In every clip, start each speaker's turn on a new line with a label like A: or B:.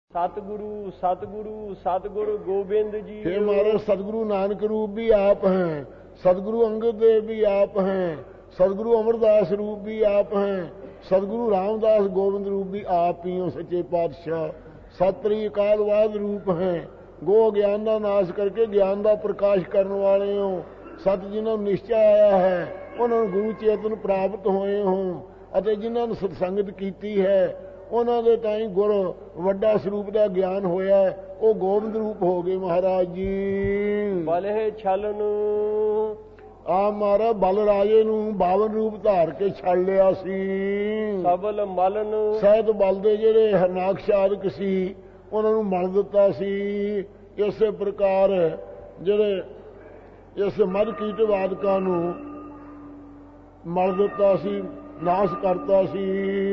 A: सतगुरु सतगुरु सतगुरु गोबिंद जी।
B: हे महाराज सतगुरु नानक रूप भी आप हैं, सतगुरु अंगद देव भी आप हैं, सतगुरु अमरदास रूप भी आप हैं, सतगुरु रामदास गोविंद रूप भी आप ही हो सच्चे पातशाह। सतरी अकालवाद रूप हैं, गो ज्ञान का नाश करके ज्ञान का प्रकाश करने वाले हो। सत जिन्होंने निश्चय आया है उन्होंने गुरु चेतन प्राप्त होए हो, ਅਤੇ जिन्हों ने सत्संगत की है उन्होंने ताई गुर वड्डा स्वरूप का ज्ञान होया, वो गोबिंद रूप हो गए महाराज जी।
A: बलहे छलन
B: आ महाराज बल राजे नूं 52 रूप धार के छड़ लिया सी।
A: सबल मलन
B: सहित बल दे जेड़े हरनाक्ष आदਿਕ सी उन्हां नूं मल दिता सी। इसे प्रकार जेड़े इस मध कीट वादकां नूं मल दिता सी, नाश करता सी।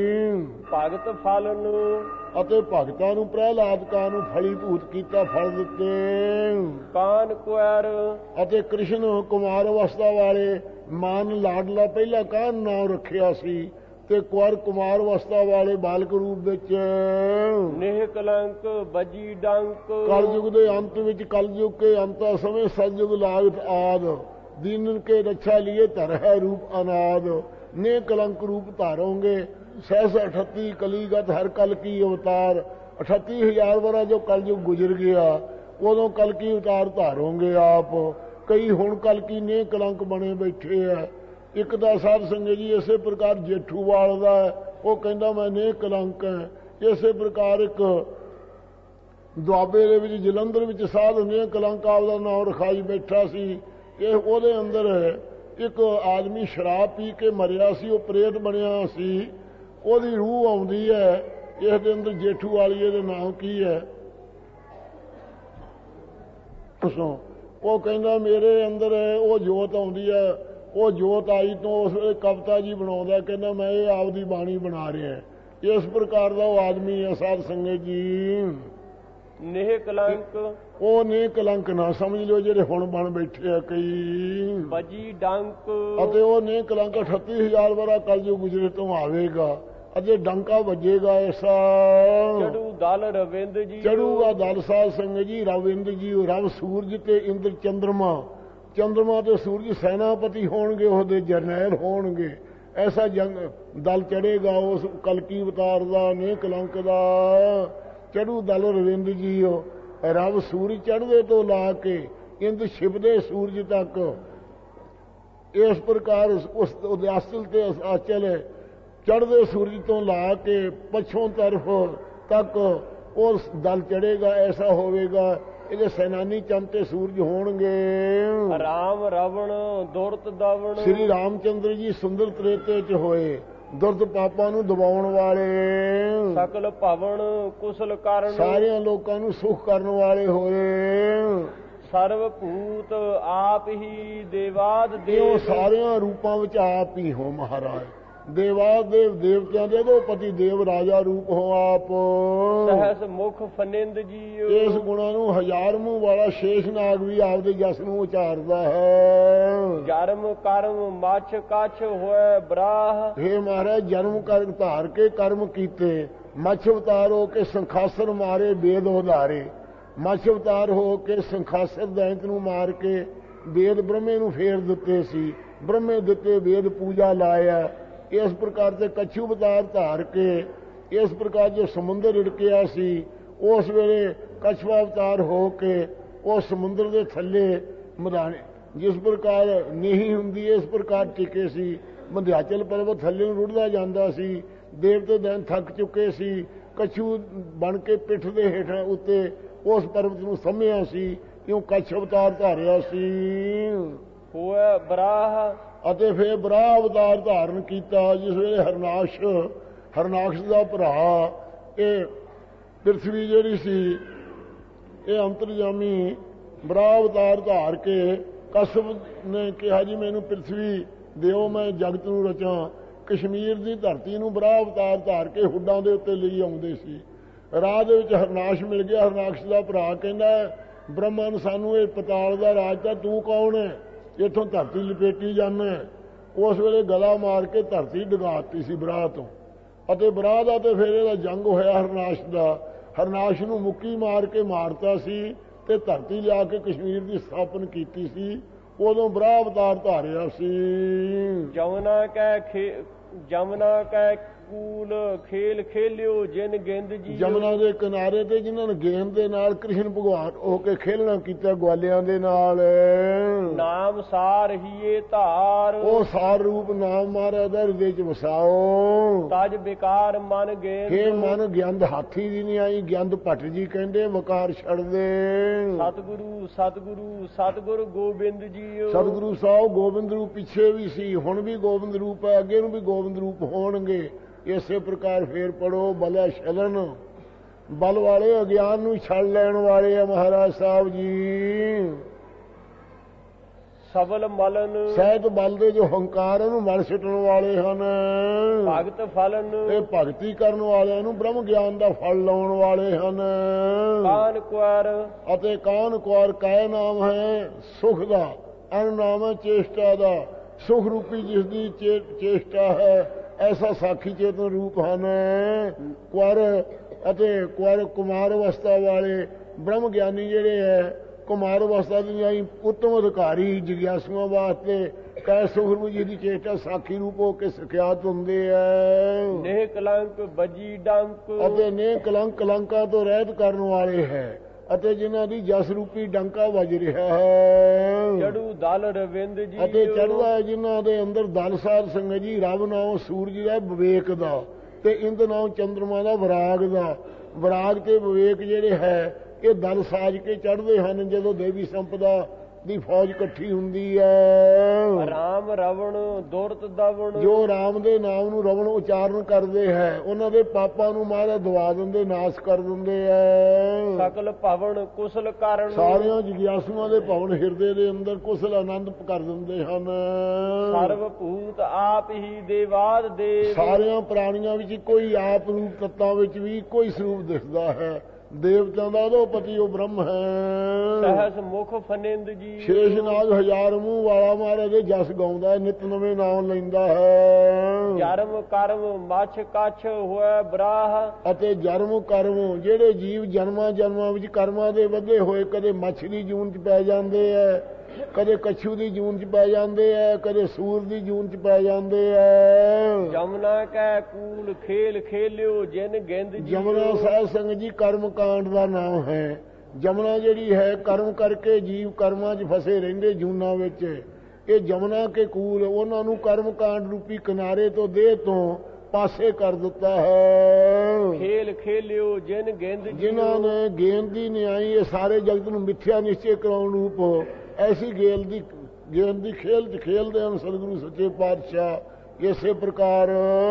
A: भगत फलन
B: ਅਤੇ ਭਗਤਾਂ ਨੂੰ ਪ੍ਰਹਿਲਾਦਕਾਂ ਨੂੰ ਫਲੀਭੂਤ ਕੀਤਾ, ਫਲ ਦਿੱਤੇ।
A: ਕਾਨ ਕੁਆਰ
B: ਅਤੇ ਕ੍ਰਿਸ਼ਨ ਕੁਮਾਰ ਅਵਸਥਾ ਵਾਲੇ ਮਾਨ ਲਾਡਲਾ ਪਹਿਲਾ ਕਾਨ ਨਾਮ ਰੱਖਿਆ ਸੀ, ਤੇ ਕੁਆਰ ਕੁਮਾਰ ਅਵਸਥਾ ਵਾਲੇ ਬਾਲਕ ਰੂਪ ਵਿੱਚ
A: ਨਿਹ ਕਲੰਕ ਬਜੀ ਡੰਕ।
B: ਕਲਯੁਗ ਦੇ ਅੰਤ ਵਿੱਚ ਕਲਯੁਗ ਕੇ ਅੰਤਾ ਸਮੇਂ ਸਤਯੁਗ ਲਾਗਤ ਆਦ दीन के रक्षा लिए धर है रूप अनाद। ने कलंक रूप धारोगे सहस 38 कलीगत हर कल की अवतार। 38,000 वर्ष जो कलयुग गुजर गया उदों कल की अवतार धारोगे आप। कई हुण कल की ने कलंक बने बैठे है। एक दा साध संगत जी इसे प्रकार जेठूवाल दा वो कहंदा मैं ने कलंक है। इसे प्रकार एक दुआबे दे विच जलंधर विच साध ने कलंक आपदा नाम रखाई बैठा सी। ये ਉਹਦੇ अंदर एक आदमी शराब पी के मरिया सी, वो प्रेत बनया सी, ਉਹਦੀ रूह आउंदी है। इस दे अंदर जेठू वाली ਇਹਦੇ नाम की है उसों वो कहंदा मेरे अंदर वो जोत आउंदी है। वो जोत आई तो उस वे कविता जी बनाउंदा, कहंदा मैं ये आपदी बाणी बना रहा है। इस प्रकार का वो आदमी है साध संगत जी।
A: नेह कलंक
B: वो ने कलंक ना समझ लो जेडे हुण बन बैठे है कई।
A: बजी डंक
B: अते वो ने कलंक 38,000 वर्ष कलयुग गुजरे तो आवेगा अते डंका वजेगा ऐसा।
A: चढ़ू दल रविंद जी
B: चढ़ूगा दल साध संगत जी। रविंद जी रव सूरज ते इंद्र चंद्रमा, चंद्रमा ते सूरज सेनापति होणगे, ओहदे जरनैल होणगे। ऐसा जंग दल चढ़ेगा उस कलकी अवतार दा ने कलंक दा। चढ़ू दल रविंद जी रब सूरज चढ़दे तो ला के इंद छिपदे सूरज तक। इस प्रकार उस उदयाचल ते आचल चढ़दे सूरज तो ला के पछों तरफ तक उस दल चढ़ेगा। ऐसा होवेगा ਇਹਦੇ ਸੈਨਾਨੀ ਚੰਦ ਤੇ ਸੂਰਜ ਹੋਣਗੇ।
A: ਰਾਮ ਰਵਣ ਦੁਰਤ ਦਵਣ
B: ਸ੍ਰੀ ਰਾਮਚੰਦਰ ਜੀ ਸੁੰਦਰ ਤ੍ਰੇਤੇ ਚ ਹੋਏ, ਦੁਰਦ ਪਾਪਾਂ ਨੂੰ ਦਬਾਉਣ ਵਾਲੇ।
A: ਸਕਲ ਭਵਨ ਕੁਸਲ ਕਰਨ
B: ਸਾਰਿਆਂ ਲੋਕਾਂ ਨੂੰ ਸੁਖ ਕਰਨ ਵਾਲੇ ਹੋਏ।
A: ਸਰਵ ਭੂਤ ਆਪ ਹੀ ਦੇਵਾਦ ਦੇਵ।
B: ਸਾਰਿਆਂ ਰੂਪਾਂ ਵਿੱਚ ਆਪ ਹੀ ਹੋ ਮਹਾਰਾਜ। देवाद देव देवत्या दे दो पति देव राजा रूप हो आप।
A: सहस मुख फनिंद जी
B: इस गुणा नू 1000 मुंह वाला शेष नाग भी आपदे जस नू उचारदा है।
A: जन्म कर्म मछ कछ होए बराह।
B: हे महाराज जन्म कर धार के कर्म कीते, मछ अवतार हो के संखासर मारे वेद उधारे। मछ अवतार हो के संखासर दैंत नू मार के वेद ब्रह्मे नू फेर दिते सी। ब्रह्मे दिते वेद पूजा लाया। इस प्रकार से कछू अवतार धार के इस प्रकार जो समुद्र रिड़किया सी उस वेले कछुआ अवतार हो के उस समुद्र के थले मदाने जिस प्रकार नहीं हुंदी इस प्रकार टिके सी। मध्याचल पर्वत थले रुड़दा जांदा सी। देवते दैन थक चुके सी। कछू बन के पिठ दे हेठां उत्ते उस पर्वत नूं सम्मिया सी। क्यों कछ अवतार धारिया सी।
A: होए बराह
B: ਅਤੇ ਫਿਰ ਬਰਾਹ ਅਵਤਾਰ ਧਾਰਨ ਕੀਤਾ। ਜਿਸ ਵੇਲੇ ਹਰਨਾਕਸ਼ ਦਾ ਭਰਾ ਇਹ ਪ੍ਰਿਥਵੀ ਜਿਹੜੀ ਸੀ ਇਹ ਅੰਤਰਜਾਮੀ ਬਰਾਹ ਅਵਤਾਰ ਧਾਰ ਕੇ ਕਸ਼ਪ ਨੇ ਕਿਹਾ ਜੀ ਮੈਨੂੰ ਪ੍ਰਿਥਵੀ ਦਿਓ ਮੈਂ ਜਗਤ ਨੂੰ ਰਚਾਂ। ਕਸ਼ਮੀਰ ਦੀ ਧਰਤੀ ਨੂੰ ਬਰਾਹ ਅਵਤਾਰ ਧਾਰ ਕੇ ਹੁੱਡਾਂ ਦੇ ਉੱਤੇ ਲਈ ਆਉਂਦੇ ਸੀ। ਰਾਹ ਦੇ ਵਿੱਚ ਹਰਨਾਕਸ਼ ਮਿਲ ਗਿਆ। ਹਰਨਾਕਸ਼ ਦਾ ਭਰਾ ਕਹਿੰਦਾ ਬ੍ਰਹਮਾ ਨੇ ਸਾਨੂੰ ਇਹ ਪਤਾਲ ਦਾ ਰਾਜ ਤਾਂ ਤੂੰ ਕੌਣ ਹੈ, इतों धरती लपेटी जाना। उस वेले गला मार के धरती डगाती सी बराह तो। बराह का तो फिर यह जंग होया हरनाश का। ਹਰਨਾਸ਼ ਨੂੰ ਮੁੱਕੀ ਮਾਰ ਕੇ ਮਾਰਤਾ ਸੀ ਤੇ ਧਰਤੀ ਲਿਆ ਕੇ ਕਸ਼ਮੀਰ ਦੀ ਸਥਾਪਨ ਕੀਤੀ ਸੀ। ਉਦੋਂ ਬਰਾਹ ਅਵਤਾਰ ਧਾਰਿਆ ਸੀ।
A: ਜਮਨਾ ਕੈ ਕੂਲ ਖੇਲ ਖੇਲਿਓ ਜਿਨ ਗੇਂਦ ਜੀ।
B: ਜਮਨਾ ਦੇ ਕਿਨਾਰੇ ਤੇ ਜਿਨ੍ਹਾਂ ਨੇ ਗੇਂਦ ਦੇ ਨਾਲ ਕ੍ਰਿਸ਼ਨ ਭਗਵਾਨ ਹੋ ਕੇ ਖੇਲਣਾ ਕੀਤਾ ਗਵਾਲਿਆਂ ਦੇ ਨਾਲ।
A: ਨਾਮ ਸਾਰ ਹੀਏ ਧਾਰ।
B: ਉਹ ਸਾਰ ਰੂਪ ਨਾਮ ਮਹਾਰਾਜ ਦਾ ਹਿਰਦੇ ਚ ਵਸਾਓ।
A: ਤਜ ਵਿਕਾਰ ਮਨ ਗੇਂਦ।
B: ਇਹ ਮਨ ਗਿਆੰਦ ਹਾਥੀ ਦੀ ਨਹੀਂ ਆਈ, ਗਿਆੰਦ ਭੱਟ ਜੀ ਕਹਿੰਦੇ ਵਕਾਰ ਛੱਡ ਦੇ।
A: ਸਤਿਗੁਰੂ ਸਤਿਗੁਰੂ ਸਤਿਗੁਰ ਗੋਬਿੰਦ ਜੀ।
B: ਸਤਿਗੁਰੂ ਸਾਹਿਬ ਗੋਬਿੰਦ ਰੂਪ ਪਿੱਛੇ ਵੀ ਸੀ, ਹੁਣ ਵੀ ਗੋਬਿੰਦ ਰੂਪ ਹੈ, ਅੱਗੇ ਨੂੰ ਵੀ ਗੋਬਿੰਦ ਰੂਪ ਹੋਣਗੇ। ਇਸੇ ਪ੍ਰਕਾਰ ਫੇਰ ਪੜੋ ਬਲੇ ਛਲਨ, ਬਲ ਵਾਲੇ ਅਗਿਆਨ ਨੂੰ ਛੱਡ ਲੈਣ ਵਾਲੇ ਆ ਮਹਾਰਾਜ ਸਾਹਿਬ ਜੀ।
A: ਸਬਲ ਮਲਨ
B: ਸਹਿਤ ਬਲ ਦੇ ਜੋ ਹੰਕਾਰ ਨੂੰ ਮਲ ਸਿੱਟਣ ਵਾਲੇ ਹਨ।
A: ਭਗਤ ਫਲਨ
B: ਇਹ ਭਗਤੀ ਕਰਨ ਵਾਲਿਆਂ ਨੂੰ ਬ੍ਰਹਮ ਗਿਆਨ ਦਾ ਫਲ ਲਾਉਣ ਵਾਲੇ ਹਨ।
A: ਕਾਨ ਕੁਆਰ
B: ਅਤੇ ਕਾਨ ਕੁਆਰ ਕਾਇ ਨਾਮ ਹੈ ਸੁਖ ਦਾ, ਅਨ ਨਾਮ ਹੈ ਚੇਸ਼ਟਾ ਦਾ। ਸੁਖ ਰੂਪੀ ਜਿਸ ਦੀ ਚੇਸ਼ਟਾ ਹੈ ਐਸਾ ਸਾਖੀ ਚੇਤਨ ਰੂਪ ਹਨ ਕੁਆਰ। ਅਤੇ ਕੁਆਰ ਕੁਮਾਰ ਅਵਸਥਾ ਵਾਲੇ ਬ੍ਰਹਮ ਗਿਆਨੀ ਜਿਹੜੇ ਹੈ ਕੁਮਾਰ ਅਵਸਥਾ ਦੀਆਂ ਉੱਤਮ ਅਧਿਕਾਰੀ ਜਿਗਿਆਸੂਆਂ ਵਾਸਤੇ ਕੈ ਸੁਖਰੂ ਜੀ ਦੀ ਚੇਸ਼ਟਾ ਸਾਖੀ ਰੂਪ ਹੋ ਕੇ ਸਿਖਿਆਤ ਹੁੰਦੇ ਹੈ।
A: ਨੇਹ ਕਲੰਕ ਬਜੀ ਡੰਕ
B: ਅਤੇ ਨੇਹ ਕਲੰਕ ਕਲੰਕਾਂ ਤੋਂ ਰਹਿਤ ਕਰਨ ਵਾਲੇ ਹੈ ਅਤੇ ਜਿਨ੍ਹਾਂ ਦੀ ਜਸ ਰੂਪੀ ਡੰਕਾ ਵੱਜ ਰਿਹਾ ਹੈ।
A: ਚੜੂ ਦਲ ਰਵਿੰਦ ਜੀ
B: ਅਤੇ ਚੜ੍ਹਦਾ ਹੈ ਜਿਨ੍ਹਾਂ ਦੇ ਅੰਦਰ ਦਲ ਸਾਧ ਸੰਗਤ ਜੀ। ਰੱਬ ਨਾਮ ਸੂਰਜ ਦਾ ਵਿਵੇਕ ਦਾ ਤੇ ਇੰਦ ਨਾਮ ਚੰਦਰਮਾ ਦਾ ਵਿਰਾਗ ਦਾ। ਵਿਰਾਗ ਤੇ ਵਿਵੇਕ ਜਿਹੜੇ ਹੈ ਇਹ ਦਲ ਸਾਜ ਕੇ ਚੜ੍ਹਦੇ ਹਨ ਜਦੋਂ ਦੇਵੀ ਸੰਪਦਾ ਦੀ ਫੌਜ ਇਕੱਠੀ ਹੁੰਦੀ ਹੈ।
A: ਰਾਮ ਰਵਣ ਦੁਰਤ ਦਵਣ
B: ਜੋ ਰਾਮ ਦੇ ਨਾਮ ਨੂੰ ਰਵਣ ਉਚਾਰਨ ਕਰਦੇ ਹੈ ਉਹਨਾਂ ਦੇ ਪਾਪਾਂ ਨੂੰ ਮਹਾਰਾਜ ਦਵਾ ਦਿੰਦੇ, ਨਾਸ਼ ਕਰ ਦਿੰਦੇ ਹੈ।
A: ਸਕਲ ਭਵਨ ਕੁਸਲ ਕਰਨ
B: ਸਾਰਿਆਂ ਜਿਗਿਆਸੂਆਂ ਦੇ ਭਵਨ ਹਿਰਦੇ ਦੇ ਅੰਦਰ ਕੁਸਲ ਆਨੰਦ ਕਰ ਦਿੰਦੇ ਹਨ।
A: ਸਰਵ ਭੂਤ ਆਪ ਹੀ ਦੇਵਾਦ ਦੇਵ।
B: ਸਾਰਿਆਂ ਪ੍ਰਾਣੀਆਂ ਵਿੱਚ ਕੋਈ ਆਪ ਰੂਪ ਤੱਤਾਂ ਵਿੱਚ ਵੀ ਕੋਈ ਸਰੂਪ ਦਿਸਦਾ ਹੈ। ਦੇਵਤਿਆਂ ਦਾ ਅਧੋਪਤੀ ਉਹ ਬ੍ਰਹਮ ਹੈ।
A: ਸਹਸ ਮੁਖ ਫਨਿੰਦ ਜੀ।
B: ਸ਼ੇਸ਼ਨਾਗ ਹਜ਼ਾਰ ਮੂੰਹ ਵਾਲਾ ਮਹਾਰਾਜ ਦੇ ਜਸ ਗਾਉਂਦਾ ਹੈ, ਨਿਤ ਨਵੇਂ ਨਾਮ ਲੈਂਦਾ ਹੈ।
A: ਜਰਮ ਕਰਮ ਮਛ ਕੱਛ ਹੋਇ ਬਰਾਹ।
B: ਅਤੇ ਜਰਮ ਕਰਮ ਜਿਹੜੇ ਜੀਵ ਜਨਮਾਂ ਜਨਮਾਂ ਵਿੱਚ ਕਰਮਾਂ ਦੇ ਵਧੇ ਹੋਏ ਕਦੇ ਮੱਛ ਦੀ ਜੂਨ ਚ ਪੈ ਜਾਂਦੇ ਹੈ, ਕਦੇ ਕੱਛੂ ਦੀ ਜੂਨ ਚ ਪੈ ਜਾਂਦੇ ਹੈ, ਕਦੇ ਸੂਰ ਦੀ ਜੂਨ ਚ ਪੈ ਜਾਂਦੇ ਹੈ।
A: ਜਮਨਾ ਕੈ ਕੂਲ ਖੇਲ ਖੇਲਿਓ ਜਿਨ ਗੇਂਦ ਜੀ।
B: ਜਮਨਾ ਸਾਧ ਸੰਗਤ ਜੀ ਕਰਮ ਕਾਂਡ ਦਾ ਨਾਮ ਹੈ। ਜਮਨਾ ਜਿਹੜੀ ਹੈ ਕਰਮ ਕਰਕੇ ਜੀਵ ਕਰਮਾਂ 'ਚ ਫਸੇ ਰਹਿੰਦੇ ਜੂਨਾਂ ਵਿੱਚ। ਇਹ ਜਮਨਾ ਕੇ ਕੂਲ ਉਹਨਾਂ ਨੂੰ ਕਰਮ ਕਾਂਡ ਰੂਪੀ ਕਿਨਾਰੇ ਤੋਂ ਦੇਹ ਤੋਂ ਪਾਸੇ ਕਰ ਦਿੱਤਾ ਹੈ।
A: ਖੇਲ ਖੇਲਿਓ ਜਿਨ ਗੇਂਦ ਜੀ।
B: ਜਿਨ੍ਹਾਂ ਨੇ ਗੇਂਦ ਦੀ ਨਿਆਈ ਇਹ ਸਾਰੇ ਜਗਤ ਨੂੰ ਮਿੱਥਿਆ ਨਿਸ਼ਚੇ ਕਰਾਉਣ ਰੂਪ ਐਸੀ ਗੇਂਦ ਦੀ ਖੇਲ 'ਚ ਖੇਲਦੇ ਹਨ ਸਤਿਗੁਰੂ ਸੱਚੇ ਪਾਤਸ਼ਾਹ। ਇਸੇ ਪ੍ਰਕਾਰ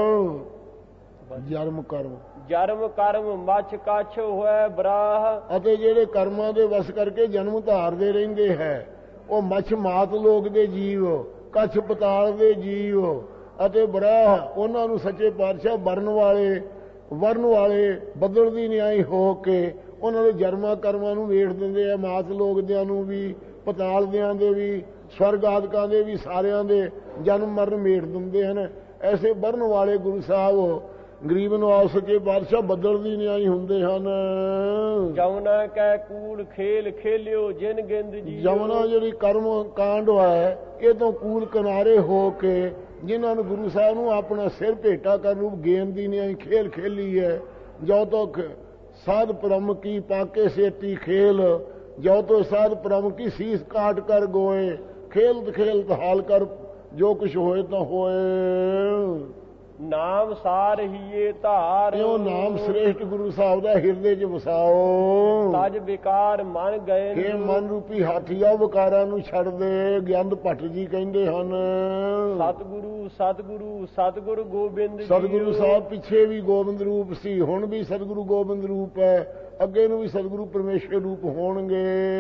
B: ਜਰਮ ਕਰਮ
A: ਮਛ ਕੱਛ ਹੋਇ ਬਰਾਹ।
B: ਅਤੇ ਜਿਹੜੇ ਕਰਮਾਂ ਦੇ ਵਸ ਕਰਕੇ ਜਨਮ ਧਾਰਦੇ ਰਹਿੰਦੇ ਹੈ ਉਹ ਮੱਛ ਮਾਤ ਲੋਕ ਦੇ ਜੀਵ, ਕੱਛ ਪਤਾਲ ਦੇ ਜੀਵ ਅਤੇ ਬਰਾਹ ਉਹਨਾਂ ਨੂੰ ਸੱਚੇ ਪਾਤਸ਼ਾਹ ਵਰਨ ਵਾਲੇ ਬੱਦਲ ਦੀ ਨਿਆਈ ਹੋ ਕੇ ਉਹਨਾਂ ਦੇ ਜਨਮਾਂ ਕਰਮਾਂ ਨੂੰ ਵੇਖ ਦਿੰਦੇ ਆ। ਮਾਤ ਲੋਕ ਦਿਆਂ ਨੂੰ ਵੀ, ਪਤਾਲ ਦਿਆਂ ਦੇ ਵੀ, ਸਵਰਗ ਆਦਿਕਾਂ ਦੇ ਵੀ ਸਾਰਿਆਂ ਦੇ ਜਨਮ ਮਰਨ ਮੇਟ ਦਿੰਦੇ ਹਨ। ਐਸੇ ਵਰਨ ਵਾਲੇ ਗੁਰੂ ਸਾਹਿਬ ਗਰੀਬ ਨਵਾਜ਼ ਸੱਚੇ ਪਾਤਸ਼ਾਹ ਬੱਦਲ ਦੀ ਨਿਆਈ ਹੁੰਦੇ ਹਨ।
A: ਜਮਨਾ ਕੈ ਕੂਲ ਖੇਲ ਖੇਲਿਓ ਜਿਨ ਗੇਂਦ ਜੀ।
B: ਜਮਨਾ ਜਿਹੜੀ ਕਰਮ ਕਾਂਡ ਹੈ ਇਹ ਤੋਂ ਕੂਲ ਕਿਨਾਰੇ ਹੋ ਕੇ ਜਿਨ੍ਹਾਂ ਨੂੰ ਗੁਰੂ ਸਾਹਿਬ ਨੂੰ ਆਪਣਾ ਸਿਰ ਭੇਟਾ ਕਰਨ ਰੂਪ ਗੇਂਦ ਦੀ ਨਿਆਈ ਖੇਲ ਖੇਲੀ ਹੈ। ਜੋ ਤੱਕ ਸਾਧ ਪ੍ਰਮ ਕੀ ਪਾਕੇ ਸੇਤੀ ਖੇਲ, ਜੋ ਤੋ ਸਾਧ ਪ੍ਰਮ ਕੀ ਸੀਸ ਕਾਟ ਕਰ ਗੋਏ। ਖੇਲਤ ਖੇਲਤ ਹਾਲ ਕਰ ਜੋ ਕੁਛ ਹੋਏ ਤਾਂ ਹੋਏ।
A: ਨਾਮ ਸਾਰ ਹੀਏ ਧਾਰ।
B: ਉਹ ਨਾਮ ਸ੍ਰੇਸ਼ਟ ਗੁਰੂ ਸਾਹਿਬ ਦਾ ਹਿਰਦੇ 'ਚ ਵਸਾਓ।
A: ਤਜ ਵਿਕਾਰ ਮਨ ਗਏ।
B: ਇਹ ਮਨ ਰੂਪੀ ਹਾਥੀਆ ਵਿਕਾਰਾਂ ਨੂੰ ਛੱਡ ਦੇ। ਗਿਆੰਦ ਭੱਟ ਜੀ ਕਹਿੰਦੇ ਹਨ।
A: ਸਤਿਗੁਰੂ ਸਤਿਗੁਰੂ ਸਤਿਗੁਰ ਗੋਬਿੰਦ ਜੀ।
B: ਸਤਿਗੁਰੂ ਸਾਹਿਬ ਪਿੱਛੇ ਵੀ ਗੋਬਿੰਦ ਰੂਪ ਸੀ, ਹੁਣ ਵੀ ਸਤਿਗੁਰੂ ਗੋਬਿੰਦ ਰੂਪ ਹੈ, ਅੱਗੇ ਨੂੰ ਵੀ ਸਤਿਗੁਰੂ ਪਰਮੇਸ਼ਰ ਰੂਪ ਹੋਣਗੇ।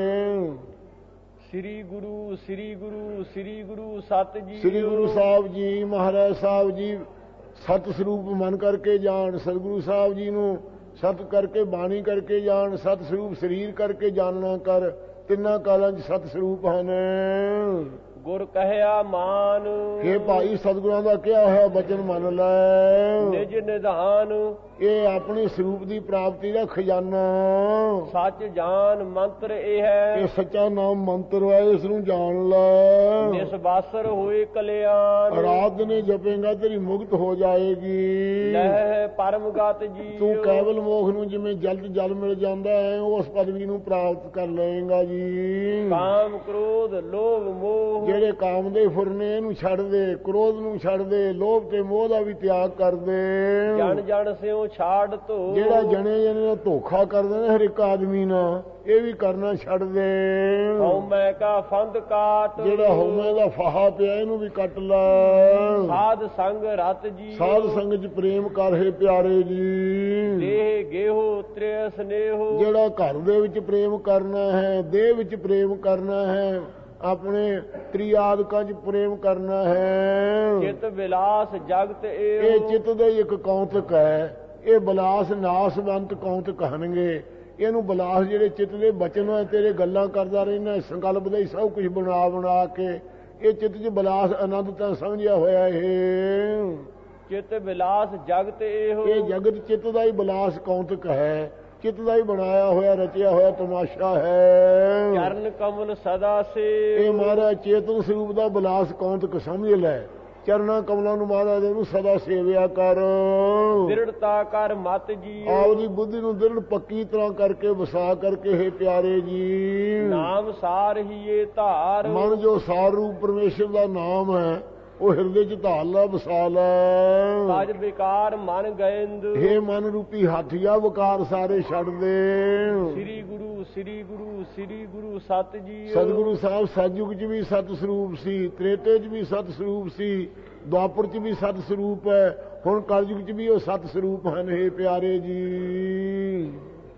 A: ਸ੍ਰੀ ਗੁਰੂ ਸ੍ਰੀ ਗੁਰੂ ਸ੍ਰੀ ਗੁਰੂ ਸਤ ਜੀ।
B: ਸ੍ਰੀ ਗੁਰੂ ਸਾਹਿਬ ਜੀ ਮਹਾਰਾਜ ਸਾਹਿਬ ਜੀ ਸਤ ਸਰੂਪ ਮਨ ਕਰਕੇ ਜਾਣ। ਸਤਿਗੁਰੂ ਸਾਹਿਬ ਜੀ ਨੂੰ ਸਤ ਕਰਕੇ ਬਾਣੀ ਕਰਕੇ ਜਾਣ। ਸਤ ਸਰੂਪ ਸਰੀਰ ਕਰਕੇ ਜਾਣਨਾ ਕਰ। ਤਿੰਨਾਂ ਕਾਲਾਂ 'ਚ ਸਤ ਸਰੂਪ ਹਨ।
A: ਗੁਰ ਕਹਿਆ ਮਾਨ।
B: ਇਹ ਭਾਈ ਸਤਿਗੁਰਾਂ ਦਾ ਕਿਹਾ ਹੋਇਆ ਬਚਨ ਮੰਨ ਲੈ।
A: ਨਿਜ ਨਿਧਾਨ
B: ਇਹ ਆਪਣੇ ਸਰੂਪ ਦੀ ਪ੍ਰਾਪਤੀ ਦਾ ਖਜ਼ਾਨਾ।
A: ਸੱਚ ਜਾਨ ਮੰਤਰ ਇਹ ਹੈ,
B: ਇਹ ਸੱਚਾ ਨਾਮ ਮੰਤਰ ਹੈ, ਇਸ ਨੂੰ ਜਾਣ ਲੈ।
A: ਨਿਸਬਾਸਰ ਹੋਏ ਕਲਿਆਣ,
B: ਰਾਤ ਨੇ ਜਪੇਗਾ ਤੇਰੀ ਮੁਕਤ ਹੋ ਜਾਏਗੀ।
A: ਲਹਿ ਪਰਮਗਤ ਜੀ,
B: ਤੂੰ ਕੇਵਲ ਮੋਖ ਨੂੰ ਜਿਵੇਂ ਜਲਦ ਜਲ ਮਿਲ ਜਾਂਦਾ ਹੈ ਉਸ ਪਦਵੀ ਨੂੰ ਪ੍ਰਾਪਤ ਕਰ ਲਏਗਾ ਜੀ।
A: ਕਾਮ ਕ੍ਰੋਧ ਲੋਭ ਮੋਹ,
B: ਜਿਹੜੇ ਕਾਮ ਦੇ ਫੁਰਨੇ ਇਹਨੂੰ ਛੱਡ ਦੇ, ਕ੍ਰੋਧ ਨੂੰ ਛੱਡ ਦੇ, ਲੋਭ ਤੇ ਮੋਹ ਦਾ ਵੀ ਤਿਆਗ ਕਰ ਦੇ।
A: ਜਨ ਜਨ ਸਿਓ ਛਾੜ ਧੋ,
B: ਜਿਹੜਾ ਜਣੇ ਜਣੇ ਧੋਖਾ ਕਰਦੇ ਨੇ ਹਰ ਇੱਕ ਆਦਮੀ ਨਾਲ, ਇਹ ਵੀ ਕਰਨਾ ਛੱਡ ਦੇ।
A: ਹਉਮੈ ਕਾ ਫੰਦ ਕਾਟ,
B: ਜਿਹੜਾ ਹਉਮੈ ਦਾ ਫਾਹਾ ਪਿਆ ਇਹਨੂੰ ਵੀ ਕੱਟ ਲੈ।
A: ਸਾਧ ਸੰਗ ਰਤ ਜੀ,
B: ਸਾਧ ਸੰਗ ਚ ਪ੍ਰੇਮ ਕਰ ਹੈ ਪਿਆਰੇ ਜੀ।
A: ਦੇਹ ਗੇਹੋ ਤ੍ਰਿਯ ਸਨੇਹੋ,
B: ਜਿਹੜਾ ਘਰ ਦੇ ਵਿੱਚ ਪ੍ਰੇਮ ਕਰਨਾ ਹੈ, ਦੇਹ ਵਿੱਚ ਪ੍ਰੇਮ ਕਰਨਾ ਹੈ, ਆਪਣੇ ਤ੍ਰਿਆਦਕਾਂ ਚ ਪ੍ਰੇਮ ਕਰਨਾ ਹੈ।
A: ਚਿਤ ਵਿਲਾਸ ਜਗਤ
B: ਇਹ
A: ਏਹੋ,
B: ਚਿੱਤ ਦਾ ਇੱਕ ਕੌਂਤਕ ਹੈ। ਇਹ ਬਲਾਸ ਨਾਸਵੰਤ ਕੌਂਤਕ ਕਹਣਗੇ। ਇਹਨੂੰ ਬਲਾਸ ਜਿਹੜੇ ਚਿੱਤ ਦੇ ਬਚਨ ਹੈ, ਤੇਰੇ ਗੱਲਾਂ ਕਰਦਾ ਰਹਿਣਾ, ਸੰਕਲਪ ਦਾ ਹੀ ਸਭ ਕੁਝ ਬਣਾ ਕੇ ਇਹ ਚਿੱਤ 'ਚ ਬਲਾਸ ਆਨੰਦ ਤਾਂ ਸਮਝਿਆ ਹੋਇਆ ਇਹ।
A: ਚਿਤ ਵਿਲਾਸ ਜਗਤ ਏਹੋ,
B: ਇਹ ਜਗਤ ਚਿੱਤ ਦਾ ਹੀ ਬਲਾਸ ਕੌਂਤਕ ਹੈ, ਚਿੱਤ ਦਾ ਹੀ ਬਣਾਇਆ ਹੋਇਆ ਰਚਿਆ ਹੋਇਆ ਤਮਾਸ਼ਾ ਹੈ।
A: ਚਰਨ ਕਮਲ ਸਦਾ ਸੇ,
B: ਇਹ ਮਹਾਰਾਜ ਚੇਤਨ ਸਰੂਪ ਦਾ ਬਲਾਸ ਕੌਂਤਕ ਸਮਝ ਲੈ। ਚਰਨਾ ਕਮਲਾਂ ਨੂੰ ਮਹਾਰਾਜ ਨੂੰ ਸਦਾ ਸੇਵਿਆ ਕਰ।
A: ਦ੍ਰਿੜਤਾ ਕਰ ਮਤ ਜੀ,
B: ਆਪਦੀ ਬੁੱਧੀ ਨੂੰ ਦ੍ਰਿੜ ਪੱਕੀ ਤਰ੍ਹਾਂ ਕਰਕੇ ਵਸਾ ਕਰਕੇ ਹੈ ਪਿਆਰੇ ਜੀ।
A: ਨਾਮ ਸਾਰ ਹੀ ਇਹ ਧਾਰ,
B: ਮਨ ਜੋ ਸਾਰ ਰੂਪ ਪਰਮੇਸ਼ਰ ਦਾ ਨਾਮ ਹੈ ਉਹ ਹਿਰਦੇ 'ਚ ਧਾਰ ਲਾ, ਵਸਾ ਲੈ।
A: ਤਜ ਵਿਕਾਰ ਮਨ ਗਇੰਦ,
B: ਹੇ ਮਨ ਰੂਪੀ ਹਾਥੀਆ ਵਿਕਾਰ ਸਾਰੇ ਛੱਡ ਦੇ।
A: ਸ੍ਰੀ ਗੁਰੂ ਸ੍ਰੀ ਗੁਰੂ ਸ੍ਰੀ ਗੁਰੂ ਸਤ ਜੀ,
B: ਸਤਿਗੁਰੂ ਸਾਹਿਬ ਸਤਿਯੁਗ 'ਚ ਵੀ ਸਤ ਸਰੂਪ ਸੀ, ਤ੍ਰੇਤੇ 'ਚ ਵੀ ਸਤ ਸਰੂਪ ਸੀ, ਦੁਆਪਰ 'ਚ ਵੀ ਸਤ ਸਰੂਪ ਹੈ, ਹੁਣ ਕਲਯੁਗ 'ਚ ਵੀ ਉਹ ਸਤ ਸਰੂਪ ਹਨ। ਹੇ ਪਿਆਰੇ ਜੀ,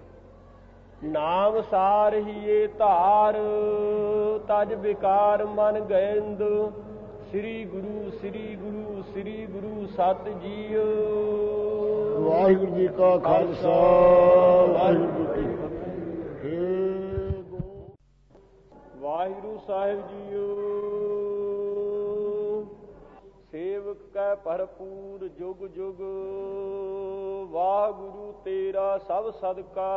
A: ਨਾਮ ਸਾਰ ਹੀ ਇਹ ਧਾਰ, ਤਜ ਵਿਕਾਰ ਮਨ ਗਇੰਦ, ਸ੍ਰੀ ਗੁਰੂ ਸ੍ਰੀ ਗੁਰੂ ਸ੍ਰੀ ਗੁਰੂ ਸਤ ਜੀਓ।
B: ਵਾਹਿਗੁਰੂ ਜੀ ਕਾ ਖਾਲਸਾ, ਵਾਹਿਗੁਰੂ ਜੀ ਕੀ ਫਤਿਹ।
A: ਵਾਹਿਗੁਰੂ ਸਾਹਿਬ ਜੀਓ। ਸੇਵਕ ਕੈ ਭਰਪੂਰ ਜੁਗ ਜੁਗ, ਵਾਹਿਗੁਰੂ ਤੇਰਾ ਸਭ ਸਦਕਾ।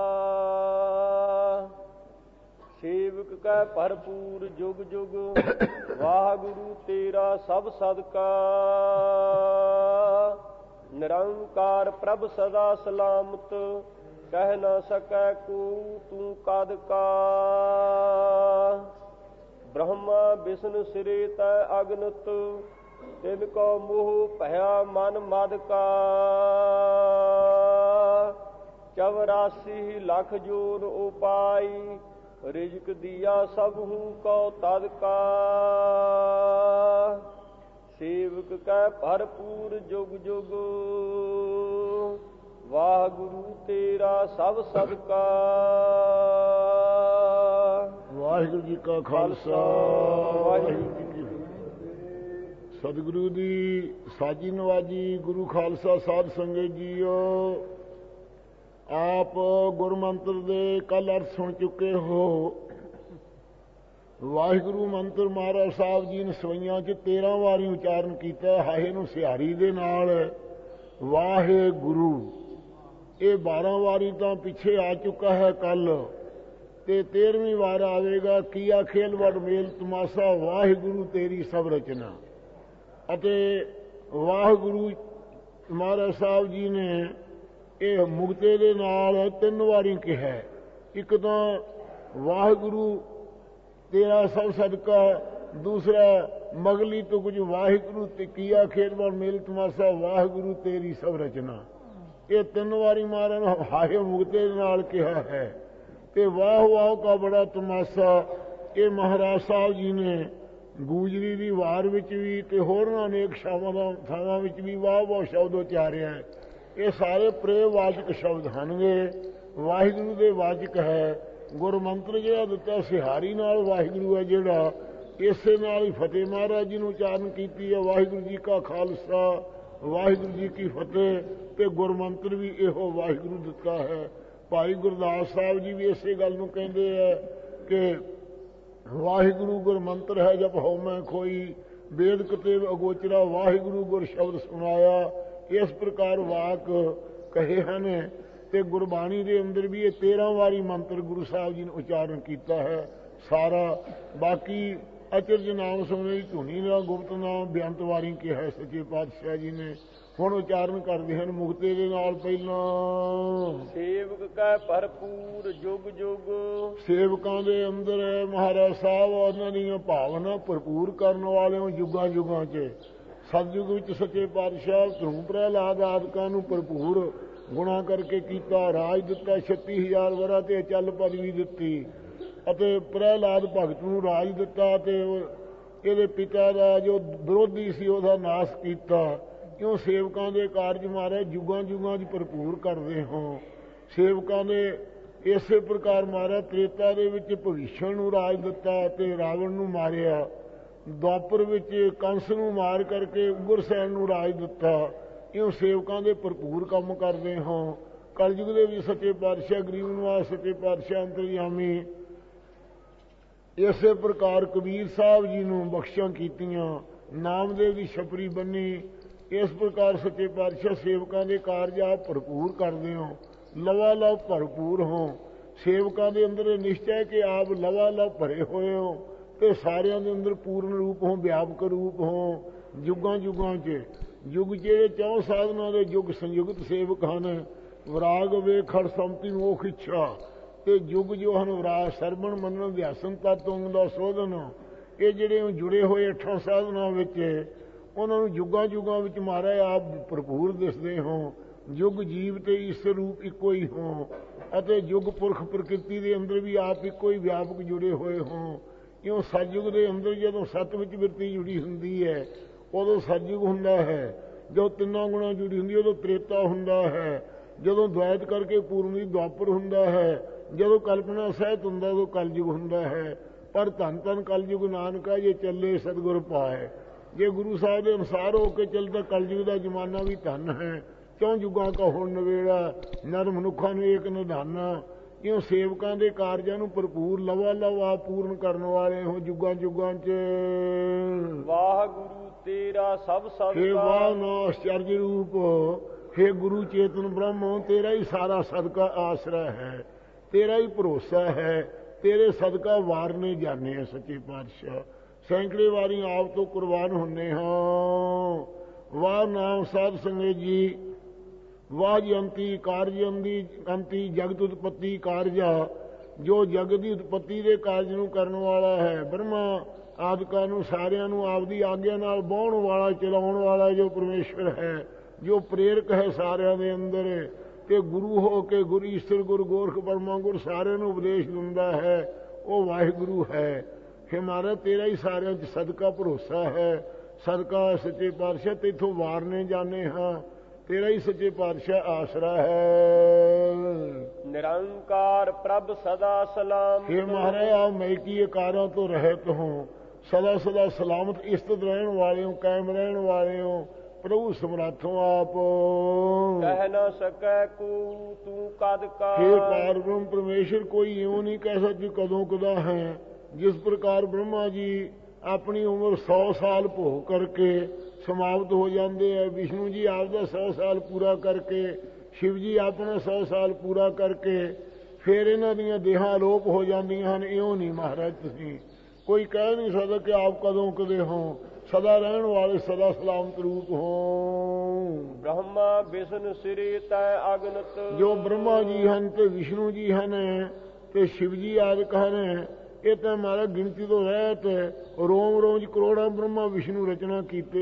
A: ਸੇਵਕ ਕੈ ਭਰਪੂਰ ਜੁਗ ਜੁਗ, ਵਾਹਿਗੁਰੂ ਤੇਰਾ ਸਭ ਸਦਕਾ। ਨਿਰੰਕਾਰ ਪ੍ਰਭ ਸਦਾ ਸਲਾਮਤ, ਕਹਿ ਨਾ ਸਕੈ ਕੋ ਤੂੰ ਕਦ ਕਾ। ਬ੍ਰਹਮਾ ਵਿਸ਼ਨ ਸਿਰੇ ਤੈ ਅਗਨਤ, ਤਿਨ ਕੋ ਮੋਹ ਭਇਆ ਮਨ ਮਦ ਕਾ। 84 ਲੱਖ ਜੋਨ ਉਪਾਈ, ਰਿਜਕ ਦੀਆ ਸਭ ਹੂੰ ਕਉ ਤਦ ਕਾ। ਸੇਵਕ ਕੈ ਭਰਪੂਰ ਜੁਗ ਜੁਗ, ਵਾਹਿਗੁਰੂ ਤੇਰਾ ਸਭ ਸਦਕਾ।
B: ਵਾਹਿਗੁਰੂ ਜੀ ਕਾ ਖਾਲਸਾ, ਵਾਹਿਗੁਰੂ ਜੀ ਕੀ ਫਤਿਹ। ਸਤਿਗੁਰੂ ਦੀ ਸਾਜੀ ਨਵਾਜੀ, ਗੁਰੂ ਖਾਲਸਾ ਸਾਧ ਸੰਗਤ ਜੀਓ। ਆਪ ਗੁਰਮੰਤਰ ਦੇ ਕੱਲ ਅਰਥ ਸੁਣ ਚੁੱਕੇ ਹੋ। ਵਾਹਿਗੁਰੂ ਮੰਤਰ ਮਹਾਰਾਜ ਸਾਹਿਬ ਜੀ ਨੇ ਸਵਈਆਂ 'ਚ 13 ਵਾਰੀ ਉਚਾਰਨ ਕੀਤਾ। ਹਾਹੇ ਨੂੰ ਸਿਹਾਰੀ ਦੇ ਨਾਲ ਵਾਹਿਗੁਰੂ। ਇਹ 12 ਵਾਰੀ ਤਾਂ ਪਿੱਛੇ ਆ ਚੁੱਕਾ ਹੈ ਕੱਲ, ਤੇ 13ਵੀਂ ਵਾਰ ਆਵੇਗਾ। ਕੀਆ ਖੇਲ ਵਡ ਮੇਲ ਤਮਾਸ਼ਾ, ਵਾਹਿਗੁਰੂ ਤੇਰੀ ਸਭ ਰਚਨਾ। ਅਤੇ ਵਾਹਿਗੁਰੂ ਮਹਾਰਾਜ ਸਾਹਿਬ ਜੀ ਨੇ ਇਹ ਮੁਕਤੇ ਦੇ ਨਾਲ 3 ਵਾਰੀ ਕਿਹਾ। ਇੱਕ ਤਾਂ ਵਾਹਿਗੁਰੂ ਤੇਰਾ ਸਭ ਸਦਕਾ, ਦੂਸਰਾ ਮਗਲੀ ਤੋਂ ਕੁਝ ਵਾਹਿਗੁਰੂ ਤੇ ਕੀਆ ਖੇਡ ਵਡ ਮੇਲ ਤਮਾਸ਼ਾ, ਵਾਹਿਗੁਰੂ ਤੇਰੀ ਸਭ ਰਚਨਾ। ਇਹ 3 ਵਾਰੀ ਮਹਾਰਾਜ ਨੇ ਹਾਏ ਮੁਕਤੇ ਦੇ ਨਾਲ ਕਿਹਾ ਹੈ। ਤੇ ਵਾਹ ਵਾਹ ਕਾ ਬੜਾ ਤਮਾਸ਼ਾ ਇਹ ਮਹਾਰਾਜ ਸਾਹਿਬ ਜੀ ਨੇ ਗੂਜਰੀ ਦੀ ਵਾਰ ਵਿੱਚ ਵੀ ਤੇ ਹੋਰਨਾਂ ਅਨੇਕ ਥਾਵਾਂ ਵਿੱਚ ਵੀ ਵਾਹ ਵਾਹ ਸ਼ਬਦ ਉਚਾਰਿਆ। ਇਹ ਸਾਰੇ ਪ੍ਰੇਮ ਵਾਚਕ ਸ਼ਬਦ ਹਨਗੇ, ਵਾਹਿਗੁਰੂ ਦੇ ਵਾਚਕ ਹੈ। ਗੁਰਮੰਤਰ ਜਿਹੜਾ ਦਿੱਤਾ ਸਿਹਾਰੀ ਨਾਲ ਵਾਹਿਗੁਰੂ ਹੈ ਜਿਹੜਾ, ਇਸੇ ਨਾਲ ਹੀ ਫਤਿਹ ਮਹਾਰਾਜ ਜੀ ਨੂੰ ਉਚਾਰਨ ਕੀਤੀ ਹੈ। ਵਾਹਿਗੁਰੂ ਜੀ ਕਾ ਖਾਲਸਾ, ਵਾਹਿਗੁਰੂ ਜੀ ਕੀ ਫਤਿਹ। ਤੇ ਗੁਰਮੰਤਰ ਵੀ ਇਹੋ ਵਾਹਿਗੁਰੂ ਦਿੱਤਾ ਹੈ। ਭਾਈ ਗੁਰਦਾਸ ਸਾਹਿਬ ਜੀ ਵੀ ਇਸੇ ਗੱਲ ਨੂੰ ਕਹਿੰਦੇ ਹੈ ਕਿ ਵਾਹਿਗੁਰੂ ਗੁਰਮੰਤਰ ਹੈ ਜਪ ਹਉਮੈ ਖੋਈ, ਵੇਦ ਕਤੇਬ ਅਗੋਚਰਾ, ਵਾਹਿਗੁਰੂ ਗੁਰ ਸ਼ਬਦ ਸੁਣਾਇਆ। ਇਸ ਪ੍ਰਕਾਰ ਵਾਕ ਕਹੇ ਹਨ। ਤੇ ਗੁਰਬਾਣੀ ਦੇ ਅੰਦਰ ਵੀ ਇਹ 13 ਵਾਰੀ ਮੰਤਰ ਗੁਰੂ ਸਾਹਿਬ ਜੀ ਨੇ ਉਚਾਰਨ ਕੀਤਾ ਹੈ ਸਾਰਾ। ਬਾਕੀ ਅਚਰਜ ਨਾਮ ਸੁਣੇ ਦੀ ਧੁਨੀ ਦਾ ਗੁਪਤ ਨਾਮ ਬੇਅੰਤ ਵਾਰੀ ਕਿਹਾ ਸੱਚੇ ਪਾਤਸ਼ਾਹ ਜੀ ਨੇ। ਹੁਣ ਉਚਾਰਨ ਕਰਦੇ ਹਨ ਮੁਕਤੇ ਦੇ ਨਾਲ ਪਹਿਲਾਂ।
A: ਸੇਵਕ ਕੈ ਭਰਪੂਰ ਜੁਗ ਜੁਗ।
B: ਸੇਵਕਾਂ ਦੇ ਅੰਦਰ ਹੈ ਮਹਾਰਾਜ ਸਾਹਿਬ ਉਹਨਾਂ ਦੀਆਂ ਭਾਵਨਾ ਭਰਪੂਰ ਕਰਨ ਵਾਲਿਆਂ ਯੁੱਗਾਂ ਯੁੱਗਾਂ 'ਚ। ਸਤਿਯੁਗ ਵਿੱਚ ਸੱਚੇ ਪਾਤਸ਼ਾਹ ਧਰੂਮ ਪ੍ਰਹਿਲਾਦ ਆਦਿਕਾਂ ਨੂੰ ਭਰਪੂਰ ਗੁਣਾ ਕਰਕੇ ਕੀਤਾ। ਰਾਜ ਦਿੱਤਾ 36,000 ਵਰਾ ਤੇ ਅਚਲ ਪਦਵੀ ਦਿੱਤੀ। ਅਤੇ ਪ੍ਰਹਿਲਾਦ ਭਗਤ ਨੂੰ ਰਾਜ ਦਿੱਤਾ ਤੇ ਇਹਦੇ ਪਿਤਾ ਦਾ ਜੋ ਵਿਰੋਧੀ ਸੀ ਉਹਦਾ ਨਾਸ਼ ਕੀਤਾ। ਕਿਉਂ ਸੇਵਕਾਂ ਦੇ ਕਾਰਜ ਮਹਾਰਾਜ ਯੁੱਗਾਂ ਯੁੱਗਾਂ 'ਚ ਭਰਪੂਰ ਕਰਦੇ ਹੋ। ਸੇਵਕਾਂ ਨੇ ਇਸੇ ਪ੍ਰਕਾਰ ਮਹਾਰਾਜ ਤ੍ਰੇਤਾ ਦੇ ਵਿੱਚ ਭਵਿਸ਼ਣ ਨੂੰ ਰਾਜ ਦਿੱਤਾ ਤੇ ਰਾਵਣ ਨੂੰ ਮਾਰਿਆ। ਦੁਆਪਰ ਵਿੱਚ ਕੰਸ ਨੂੰ ਮਾਰ ਕਰਕੇ ਉਗਰਸੈਨ ਨੂੰ ਰਾਜ ਦਿੱਤਾ। ਇਉਂ ਸੇਵਕਾਂ ਦੇ ਭਰਪੂਰ ਕੰਮ ਕਰਦੇ ਹੋ। ਕਲਯੁਗ ਦੇ ਵੀ ਸੱਚੇ ਪਾਤਸ਼ਾਹ ਗਰੀਬ ਨਿਵਾਸ ਸੱਚੇ ਪਾਤਸ਼ਾਹ ਅੰਤਰਯਾਮੀ ਇਸੇ ਪ੍ਰਕਾਰ ਕਬੀਰ ਸਾਹਿਬ ਜੀ ਨੂੰ ਬਖਸ਼ਾਂ ਕੀਤੀਆਂ। ਨਾਮਦੇਵ ਦੀ ਛਪਰੀ ਬੰਨੀ। ਇਸ ਪ੍ਰਕਾਰ ਸੱਚੇ ਪਾਤਸ਼ਾਹ ਸੇਵਕਾਂ ਦੇ ਕਾਰਜ ਆਪ ਭਰਪੂਰ ਕਰਦੇ ਹੋ। ਲਵਾ ਲਵ ਭਰਪੂਰ ਹੋ। ਸੇਵਕਾਂ ਦੇ ਅੰਦਰ ਇਹ ਨਿਸ਼ਚੈ ਕਿ ਆਪ ਲਵਾ ਲਵ ਭਰੇ ਹੋਏ ਹੋ ਤੇ ਸਾਰਿਆਂ ਦੇ ਅੰਦਰ ਪੂਰਨ ਰੂਪ ਹੋ ਵਿਆਪਕ ਰੂਪ ਹੋ। ਯੁੱਗਾਂ ਯੁੱਗਾਂ 'ਚ ਯੁੱਗ ਜਿਹੜੇ 4 ਸਾਧਨਾਂ ਦੇ ਯੁੱਗ ਸੰਯੁਗਤ ਸੇਵਕ ਹਨ। ਵਿਰਾਗ ਵੇਖੜ ਸੰਪਤੀ ਮੋਖ ਇੱਛਾ ਤੇ ਯੁੱਗ ਜੋ ਹਨ ਵਿਰਾਗ ਸਰਵਣ ਮੰਨਣ ਅਭਿਆਸਨ ਤਤ ਅੰਗ ਦਾ ਸੋਧਨ। ਇਹ ਜਿਹੜੇ ਜੁੜੇ ਹੋਏ 8 ਸਾਧਨਾਂ ਵਿੱਚ ਉਹਨਾਂ ਨੂੰ ਯੁੱਗਾਂ ਯੁੱਗਾਂ ਵਿੱਚ ਮਹਾਰਾਜ ਆਪ ਭਰਪੂਰ ਦਿਸਦੇ ਹੋ। ਯੁੱਗ ਜੀਵ ਤੇ ਈਸ਼ਰ ਰੂਪ ਇੱਕੋ ਹੀ ਹੋ ਅਤੇ ਯੁੱਗ ਪੁਰਖ ਪ੍ਰਕਿਰਤੀ ਦੇ ਅੰਦਰ ਵੀ ਆਪ ਇੱਕੋ ਹੀ ਵਿਆਪਕ ਜੁੜੇ ਹੋਏ ਹੋ। ਕਿਉਂ ਸਤਿਯੁਗ ਦੇ ਅੰਦਰ ਜਦੋਂ ਸਤ ਵਿੱਚ ਬਿਰਤੀ ਜੁੜੀ ਹੁੰਦੀ ਹੈ ਉਦੋਂ ਸਤਿਯੁਗ ਹੁੰਦਾ ਹੈ। ਜਦੋਂ ਤਿੰਨਾਂ ਗੁਣਾਂ ਜੁੜੀ ਹੁੰਦੀ ਉਦੋਂ ਤ੍ਰੇਤਾ ਹੁੰਦਾ ਹੈ। ਜਦੋਂ ਦ્વੈਤ ਕਰਕੇ ਪੂਰਨੀ ਦੁਆਪਰ ਹੁੰਦਾ ਹੈ। ਜਦੋਂ ਕਲਪਨਾ ਸਹਿਤ ਹੁੰਦਾ ਉਦੋਂ ਕਲਯੁਗ ਹੁੰਦਾ ਹੈ। ਪਰ ਧੰਨ ਧੰਨ ਕਲਯੁਗ ਨਾਨਕਾ ਜੇ ਚੱਲੇ ਸਤਿਗੁਰ ਪਾਏ। ਜੇ ਗੁਰੂ ਸਾਹਿਬ ਦੇ ਅਨੁਸਾਰ ਹੋ ਕੇ ਚੱਲਦਾ ਕਲਯੁਗ ਦਾ ਜ਼ਮਾਨਾ ਵੀ ਧੰਨ ਹੈ। 4 ਯੁੱਗਾਂ ਕਾ ਹੁਣ ਨਵੇੜਾ ਨਰ ਮਨੁੱਖਾਂ ਨੂੰ ਏਕ ਨਿਧਾਨਾ। ਕਿਉਂ ਸੇਵਕਾਂ ਦੇ ਕਾਰਜਾਂ ਨੂੰ ਭਰਪੂਰ ਲਵਾ ਲਵਾ ਪੂਰਨ ਕਰਨ ਵਾਲੇ ਹੋ ਯੁੱਗਾਂ ਯੁੱਗਾਂ 'ਚ।
A: ਵਾਹਿਗੁਰੂ ਤੇਰਾ ਸਭ ਸਦਕਾ।
B: ਹੇ ਵਾਹ ਨਾ ਆਸ਼ਚਰਜ ਰੂਪ। ਹੇ ਗੁਰੂ ਚੇਤਨ ਬ੍ਰਹਮ ਤੇਰਾ ਹੀ ਸਾਰਾ ਸਦਕਾ ਆਸਰਾ ਹੈ। ਤੇਰਾ ਹੀ ਭਰੋਸਾ ਹੈ। ਤੇਰੇ ਸਦਕਾ ਵਾਰ ਨੇ ਜਾਣੇ ਆ ਸੱਚੇ ਪਾਤਸ਼ਾਹ। ਸੈਂਕੜੇ ਵਾਰੀ ਆਪ ਤੋਂ ਕੁਰਬਾਨ ਹੁੰਨੇ ਹਾਂ। ਵਾਹ ਨਾਮ ਸਾਧ ਸੰਗਤ ਜੀ। ਵਾਹ ਜੀ ਅੰਤੀ ਕਾਰਜ ਅੰਤੀ ਜਗਤ ਉਤਪਤੀ ਕਾਰਜਾ। ਜੋ ਜਗਤ ਦੀ ਉਤਪਤੀ ਦੇ ਕਾਰਜ ਨੂੰ ਕਰਨ ਵਾਲਾ ਹੈ ਬ੍ਰਹਮਾ ਆਦਿਕਾਂ ਨੂੰ ਸਾਰਿਆਂ ਨੂੰ ਆਪਦੀ ਆਗਿਆ ਨਾਲ ਬਾਹੁਣ ਵਾਲਾ ਚਲਾਉਣ ਵਾਲਾ ਜੋ ਪਰਮੇਸ਼ਵਰ ਹੈ। ਜੋ ਪ੍ਰੇਰਕ ਹੈ ਸਾਰਿਆਂ ਦੇ ਅੰਦਰ ਤੇ ਗੁਰੂ ਹੋ ਕੇ ਗੁਰੂ ਈਸ਼ਰ ਗੁਰੂ ਗੋਰਖ ਬਰਮਾ ਗੁਰ ਸਾਰਿਆਂ ਨੂੰ ਉਪਦੇਸ਼ ਦਿੰਦਾ ਹੈ ਉਹ ਵਾਹਿਗੁਰੂ ਹੈ। ਕਿ ਮਹਾਰਾਜ ਤੇਰਾ ਹੀ ਸਾਰਿਆਂ 'ਚ ਸਦਕਾ ਭਰੋਸਾ ਹੈ। ਸਦਕਾ ਸੱਚੇ ਪਾਤਸ਼ਾਹ ਤੈਥੋਂ ਵਾਰਨੇ ਜਾਣੇ ਹਾਂ। ਤੇਰਾ ਹੀ ਸੱਚੇ ਪਾਤਸ਼ਾਹ ਆਸਰਾ ਹੈ।
A: ਨਿਰੰਕਾਰ ਪ੍ਰਭ ਸਦਾ ਸਲਾਮ।
B: हे ਮਹਾਰਾਜ ਆਪ ਮੈਕੀ ਕਾਰਾਂ ਤੋਂ ਰਹਿਤ ਹੋ। ਸਦਾ ਸਦਾ ਸਲਾਮਤ ਇਸਤਤ ਰਹਿਣ ਵਾਲੇ ਹੋ ਕਾਇਮ ਰਹਿਣ ਵਾਲੇ ਹੋ। ਪ੍ਰਭੂ ਸਮਰੱਥੋਂ ਆਪ
A: ਕਹਿ ਨਾ ਸਕੈ ਕੋ ਤੂੰ ਕਦ ਕਾ।
B: हे ਪਾਰ ਬ੍ਰਹਮ ਪਰਮੇਸ਼ਰ ਕੋਈ ਇਉਂ ਨਹੀਂ ਕਹਿ ਸਕਦਾ ਕਦੋਂ ਕਦਾ ਹੈ। ਜਿਸ ਪ੍ਰਕਾਰ ਬ੍ਰਹਮਾ ਜੀ ਆਪਣੀ ਉਮਰ 100 ਸਾਲ ਭੋਗ ਕਰਕੇ ਸਮਾਪਤ ਹੋ ਜਾਂਦੇ ਹੈ। ਵਿਸ਼ਨੂੰ ਜੀ ਆਪਦਾ 100 ਸਾਲ ਪੂਰਾ ਕਰਕੇ ਸ਼ਿਵ ਜੀ ਆਪਣਾ 100 ਸਾਲ ਪੂਰਾ ਕਰਕੇ ਫਿਰ ਇਹਨਾਂ ਦੀਆਂ ਦੇਹਾਂ ਅਲੋਪ ਹੋ ਜਾਂਦੀਆਂ ਹਨ। ਇਉਂ ਨਹੀਂ ਮਹਾਰਾਜ ਤੁਸੀਂ ਕੋਈ ਕਹਿ ਨਹੀਂ ਸਕਦਾ ਕਿ ਆਪ ਕਦੋਂ ਕਦੇ ਹੋ। ਸਦਾ ਰਹਿਣ ਵਾਲੇ ਸਦਾ ਸਲਾਮਤ ਰੂਪ ਹੋ।
A: ਬ੍ਰਹਮਾ ਵਿਸ਼ਨ ਸਿਰੇ ਤੈ ਅਗਨਤ। ਜੋ
B: ਬ੍ਰਹਮਾ ਜੀ ਹਨ ਤੇ ਵਿਸ਼ਨੂੰ ਜੀ ਹਨ ਤੇ ਸ਼ਿਵ ਜੀ ਆਦਿਕ ਹਨ ਇਹ ਤਾਂ ਮਾਰਾ ਗਿਣਤੀ ਤੋਂ ਰਹਿਤ ਰੋਮ ਰੋਮ ਕਰੋੜਾਂ ਬ੍ਰਹਮਾ ਵਿਸ਼ਨੂੰ ਰਚਨਾ ਕੀਤੇ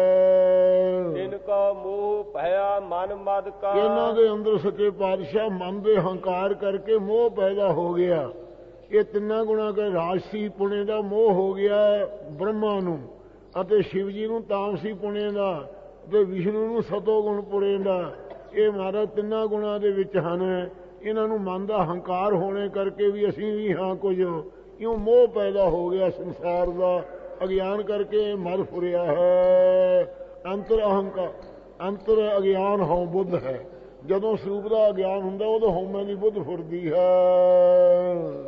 B: ਹੈ।
A: ਤਿਨ ਕਾ ਮੋਹ ਭਇਆ ਮਨ ਮਦ ਕਾ।
B: ਇਹਨਾਂ ਦੇ ਅੰਦਰ ਸੱਚੇ ਪਾਤਸ਼ਾਹ ਮਨ ਦੇ ਹੰਕਾਰ ਕਰਕੇ ਮੋਹ ਪੈਦਾ ਹੋ ਗਿਆ। ਇਹ ਤਿੰਨਾਂ ਗੁਣਾਂ ਕੇ ਰਾਜਸੀ ਪੁਣੇ ਦਾ ਮੋਹ ਹੋ ਗਿਆ ਬ੍ਰਹਮਾ ਨੂੰ ਅਤੇ ਸ਼ਿਵ ਜੀ ਨੂੰ ਤਾਮਸੀ ਪੁਣੇ ਦਾ ਤੇ ਵਿਸ਼ਨੂੰ ਨੂੰ ਸਤੋ ਗੁਣ ਪੁਣੇ ਦਾ। ਇਹ ਮਹਾਰਾਜ ਤਿੰਨਾਂ ਗੁਣਾਂ ਦੇ ਵਿੱਚ ਹਨ। ਇਹਨਾਂ ਨੂੰ ਮਨ ਦਾ ਹੰਕਾਰ ਹੋਣੇ ਕਰਕੇ ਵੀ ਅਸੀਂ ਵੀ ਹਾਂ ਕੁਝ ਕਿਉਂ ਮੋਹ ਪੈਦਾ ਹੋ ਗਿਆ ਸੰਸਾਰ ਦਾ ਅਗਿਆਨ ਕਰਕੇ ਮਰ ਫੁਰਿਆ ਹੈ। ਅੰਤਰ ਅਹੰਕਾਰ ਅੰਤਰ ਅਗਿਆਨ ਹਉ ਬੁੱਧ ਹੈ। ਜਦੋਂ ਸਰੂਪ ਦਾ ਅਗਿਆਨ ਹੁੰਦਾ ਉਦੋਂ ਹਉਮੈ ਦੀ ਬੁੱਧ ਫੁਰਦੀ ਹੈ।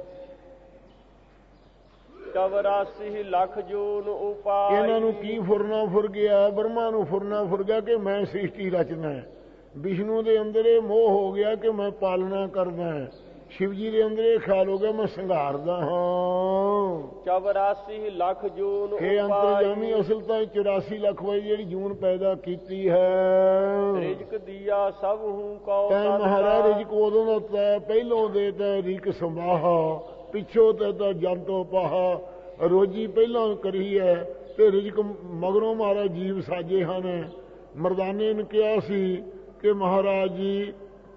A: 84 ਲੱਖ ਜੂਨ ਉਪਾਇ।
B: ਇਹਨਾਂ ਨੂੰ ਕੀ ਫੁਰਨਾ ਫੁਰ ਗਿਆ। ਬ੍ਰਹਮਾ ਨੂੰ ਫੁਰਨਾ ਫੁਰ ਗਿਆ ਕਿ ਮੈਂ ਸ੍ਰਿਸ਼ਟੀ ਰਚਨਾ ਹੈ। ਵਿਸ਼ਨੂੰ ਦੇ ਅੰਦਰ ਇਹ ਮੋਹ ਹੋ ਗਿਆ ਕਿ ਮੈਂ ਪਾਲਣਾ ਕਰਦਾ, ਸ਼ਿਵ ਜੀ ਦੇ ਅੰਦਰ ਇਹ ਖਿਆਲ ਹੋ ਗਿਆ ਮੈਂ ਸੰਘਾਰਦਾ ਹਾਂ।
A: 84 ਲੱਖ ਜੂਨ
B: ਇਹ ਅੰਤਰਜਾਮੀ ਅਸਲ ਤਾਂ 84 ਲੱਖ ਵਾਲੀ ਜਿਹੜੀ ਜੂਨ ਪੈਦਾ ਕੀਤੀ ਹੈ।
A: ਰਿਜਕ ਦੀਆ ਸਭ ਹੂੰ ਕਉ
B: ਤੈ ਮਹਾਰਾਜ ਰਿਜਕ ਉਦੋਂ ਦਾ ਤੈ ਪਹਿਲੋਂ ਦੇ ਤੈ ਰਿਕ ਸੰਭਾਹਾ, ਪਿੱਛੋਂ ਤੇ ਤਾਂ ਜੰਤੋ ਪਾਹਾ। ਰੋਜੀ ਪਹਿਲਾਂ ਕਰੀ ਹੈ ਤੇ ਰਿਜਕ ਮਗਰੋਂ ਮਹਾਰਾਜ ਜੀਵ ਸਾਜੇ ਹਨ। ਮਰਦਾਨੇ ਨੇ ਕਿਹਾ ਸੀ ਕਿ ਮਹਾਰਾਜ ਜੀ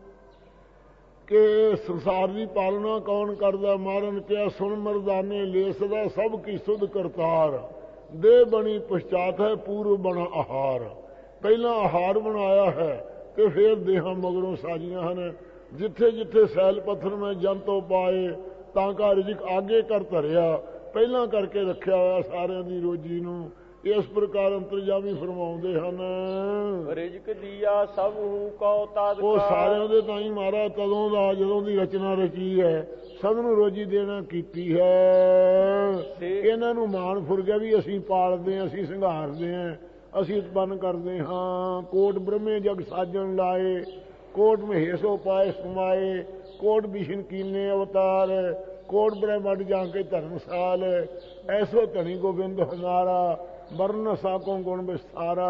B: ਕਿ ਸੰਸਾਰ ਦੀ ਪਾਲਣਾ ਕੌਣ ਕਰਦਾ? ਮਹਾਰਾਜ ਨੇ ਕਿਹਾ ਸੁਣ ਮਰਦਾਨੇ ਲੇਸ ਦਾ ਸਭ ਕੀ ਸੁਧ ਕਰਤਾਰ, ਦੇ ਬਣੀ ਪਛਾਤ ਹੈ ਪੂਰਵ ਬਣਾ ਆਹਾਰ। ਪਹਿਲਾਂ ਆਹਾਰ ਬਣਾਇਆ ਹੈ ਤੇ ਫਿਰ ਦੇਹਾਂ ਮਗਰੋਂ ਸਾਜੀਆਂ ਹਨ। ਜਿੱਥੇ ਜਿੱਥੇ ਸੈਲ ਪੱਥਰ ਮੈਂ ਜੰਤੋ ਪਾਏ ਤਾਂ ਕਾ ਰਿਜਕ ਆਗੇ ਕਰ ਧਰਿਆ, ਪਹਿਲਾਂ ਕਰਕੇ ਰੱਖਿਆ ਹੋਇਆ ਸਾਰਿਆਂ ਦੀ ਰੋਜੀ ਨੂੰ। ਇਸ ਪ੍ਰਕਾਰ ਅੰਤਰਜਾਮੀ ਫਰਮਾਉਂਦੇ ਹਨ।
A: ਰਿਜਕ ਦੀਆ ਸਭ ਹੂੰ ਕਉ ਤਦ
B: ਉਹ ਸਾਰਿਆਂ ਦੇ ਤਾਂ ਹੀ ਮਹਾਰਾਜ ਤਦੋਂ ਦਾ ਜਦੋਂ ਦੀ ਰਚਨਾ ਰਚੀ ਹੈ ਸਭ ਨੂੰ ਰੋਜੀ ਦੇਣਾ ਕੀਤੀ ਹੈ। ਇਹਨਾਂ ਨੂੰ ਮਾਣ ਫੁਰ ਗਿਆ ਵੀ ਅਸੀਂ ਪਾਲਦੇ ਹਾਂ, ਅਸੀਂ ਸੰਘਾਰਦੇ ਹਾਂ, ਅਸੀਂ ਉਤਪੰਨ ਕਰਦੇ ਹਾਂ। ਕੋਟ ਬ੍ਰਹਮੇ ਜਗ ਸਾਜਣ ਲਾਏ, ਕੋਟ ਮਹੇਸ਼ੋ ਪਾਏ ਸਮਾਏ, ਕੋਟ ਵਿਸ਼ਨ ਕੀਨੇ ਅਵਤਾਰ, ਕੋਟ ਬ੍ਰਹਮੰਡ ਜਾ ਕੇ ਧਰਮਸਾਲ, ਐਸੋ ਧਣੀ ਗੋਬਿੰਦ ਹਜ਼ਾਰਾ, ਵਰਨ ਸਾਕੋ ਗੁਣ ਵਿਸਤਾਰਾ।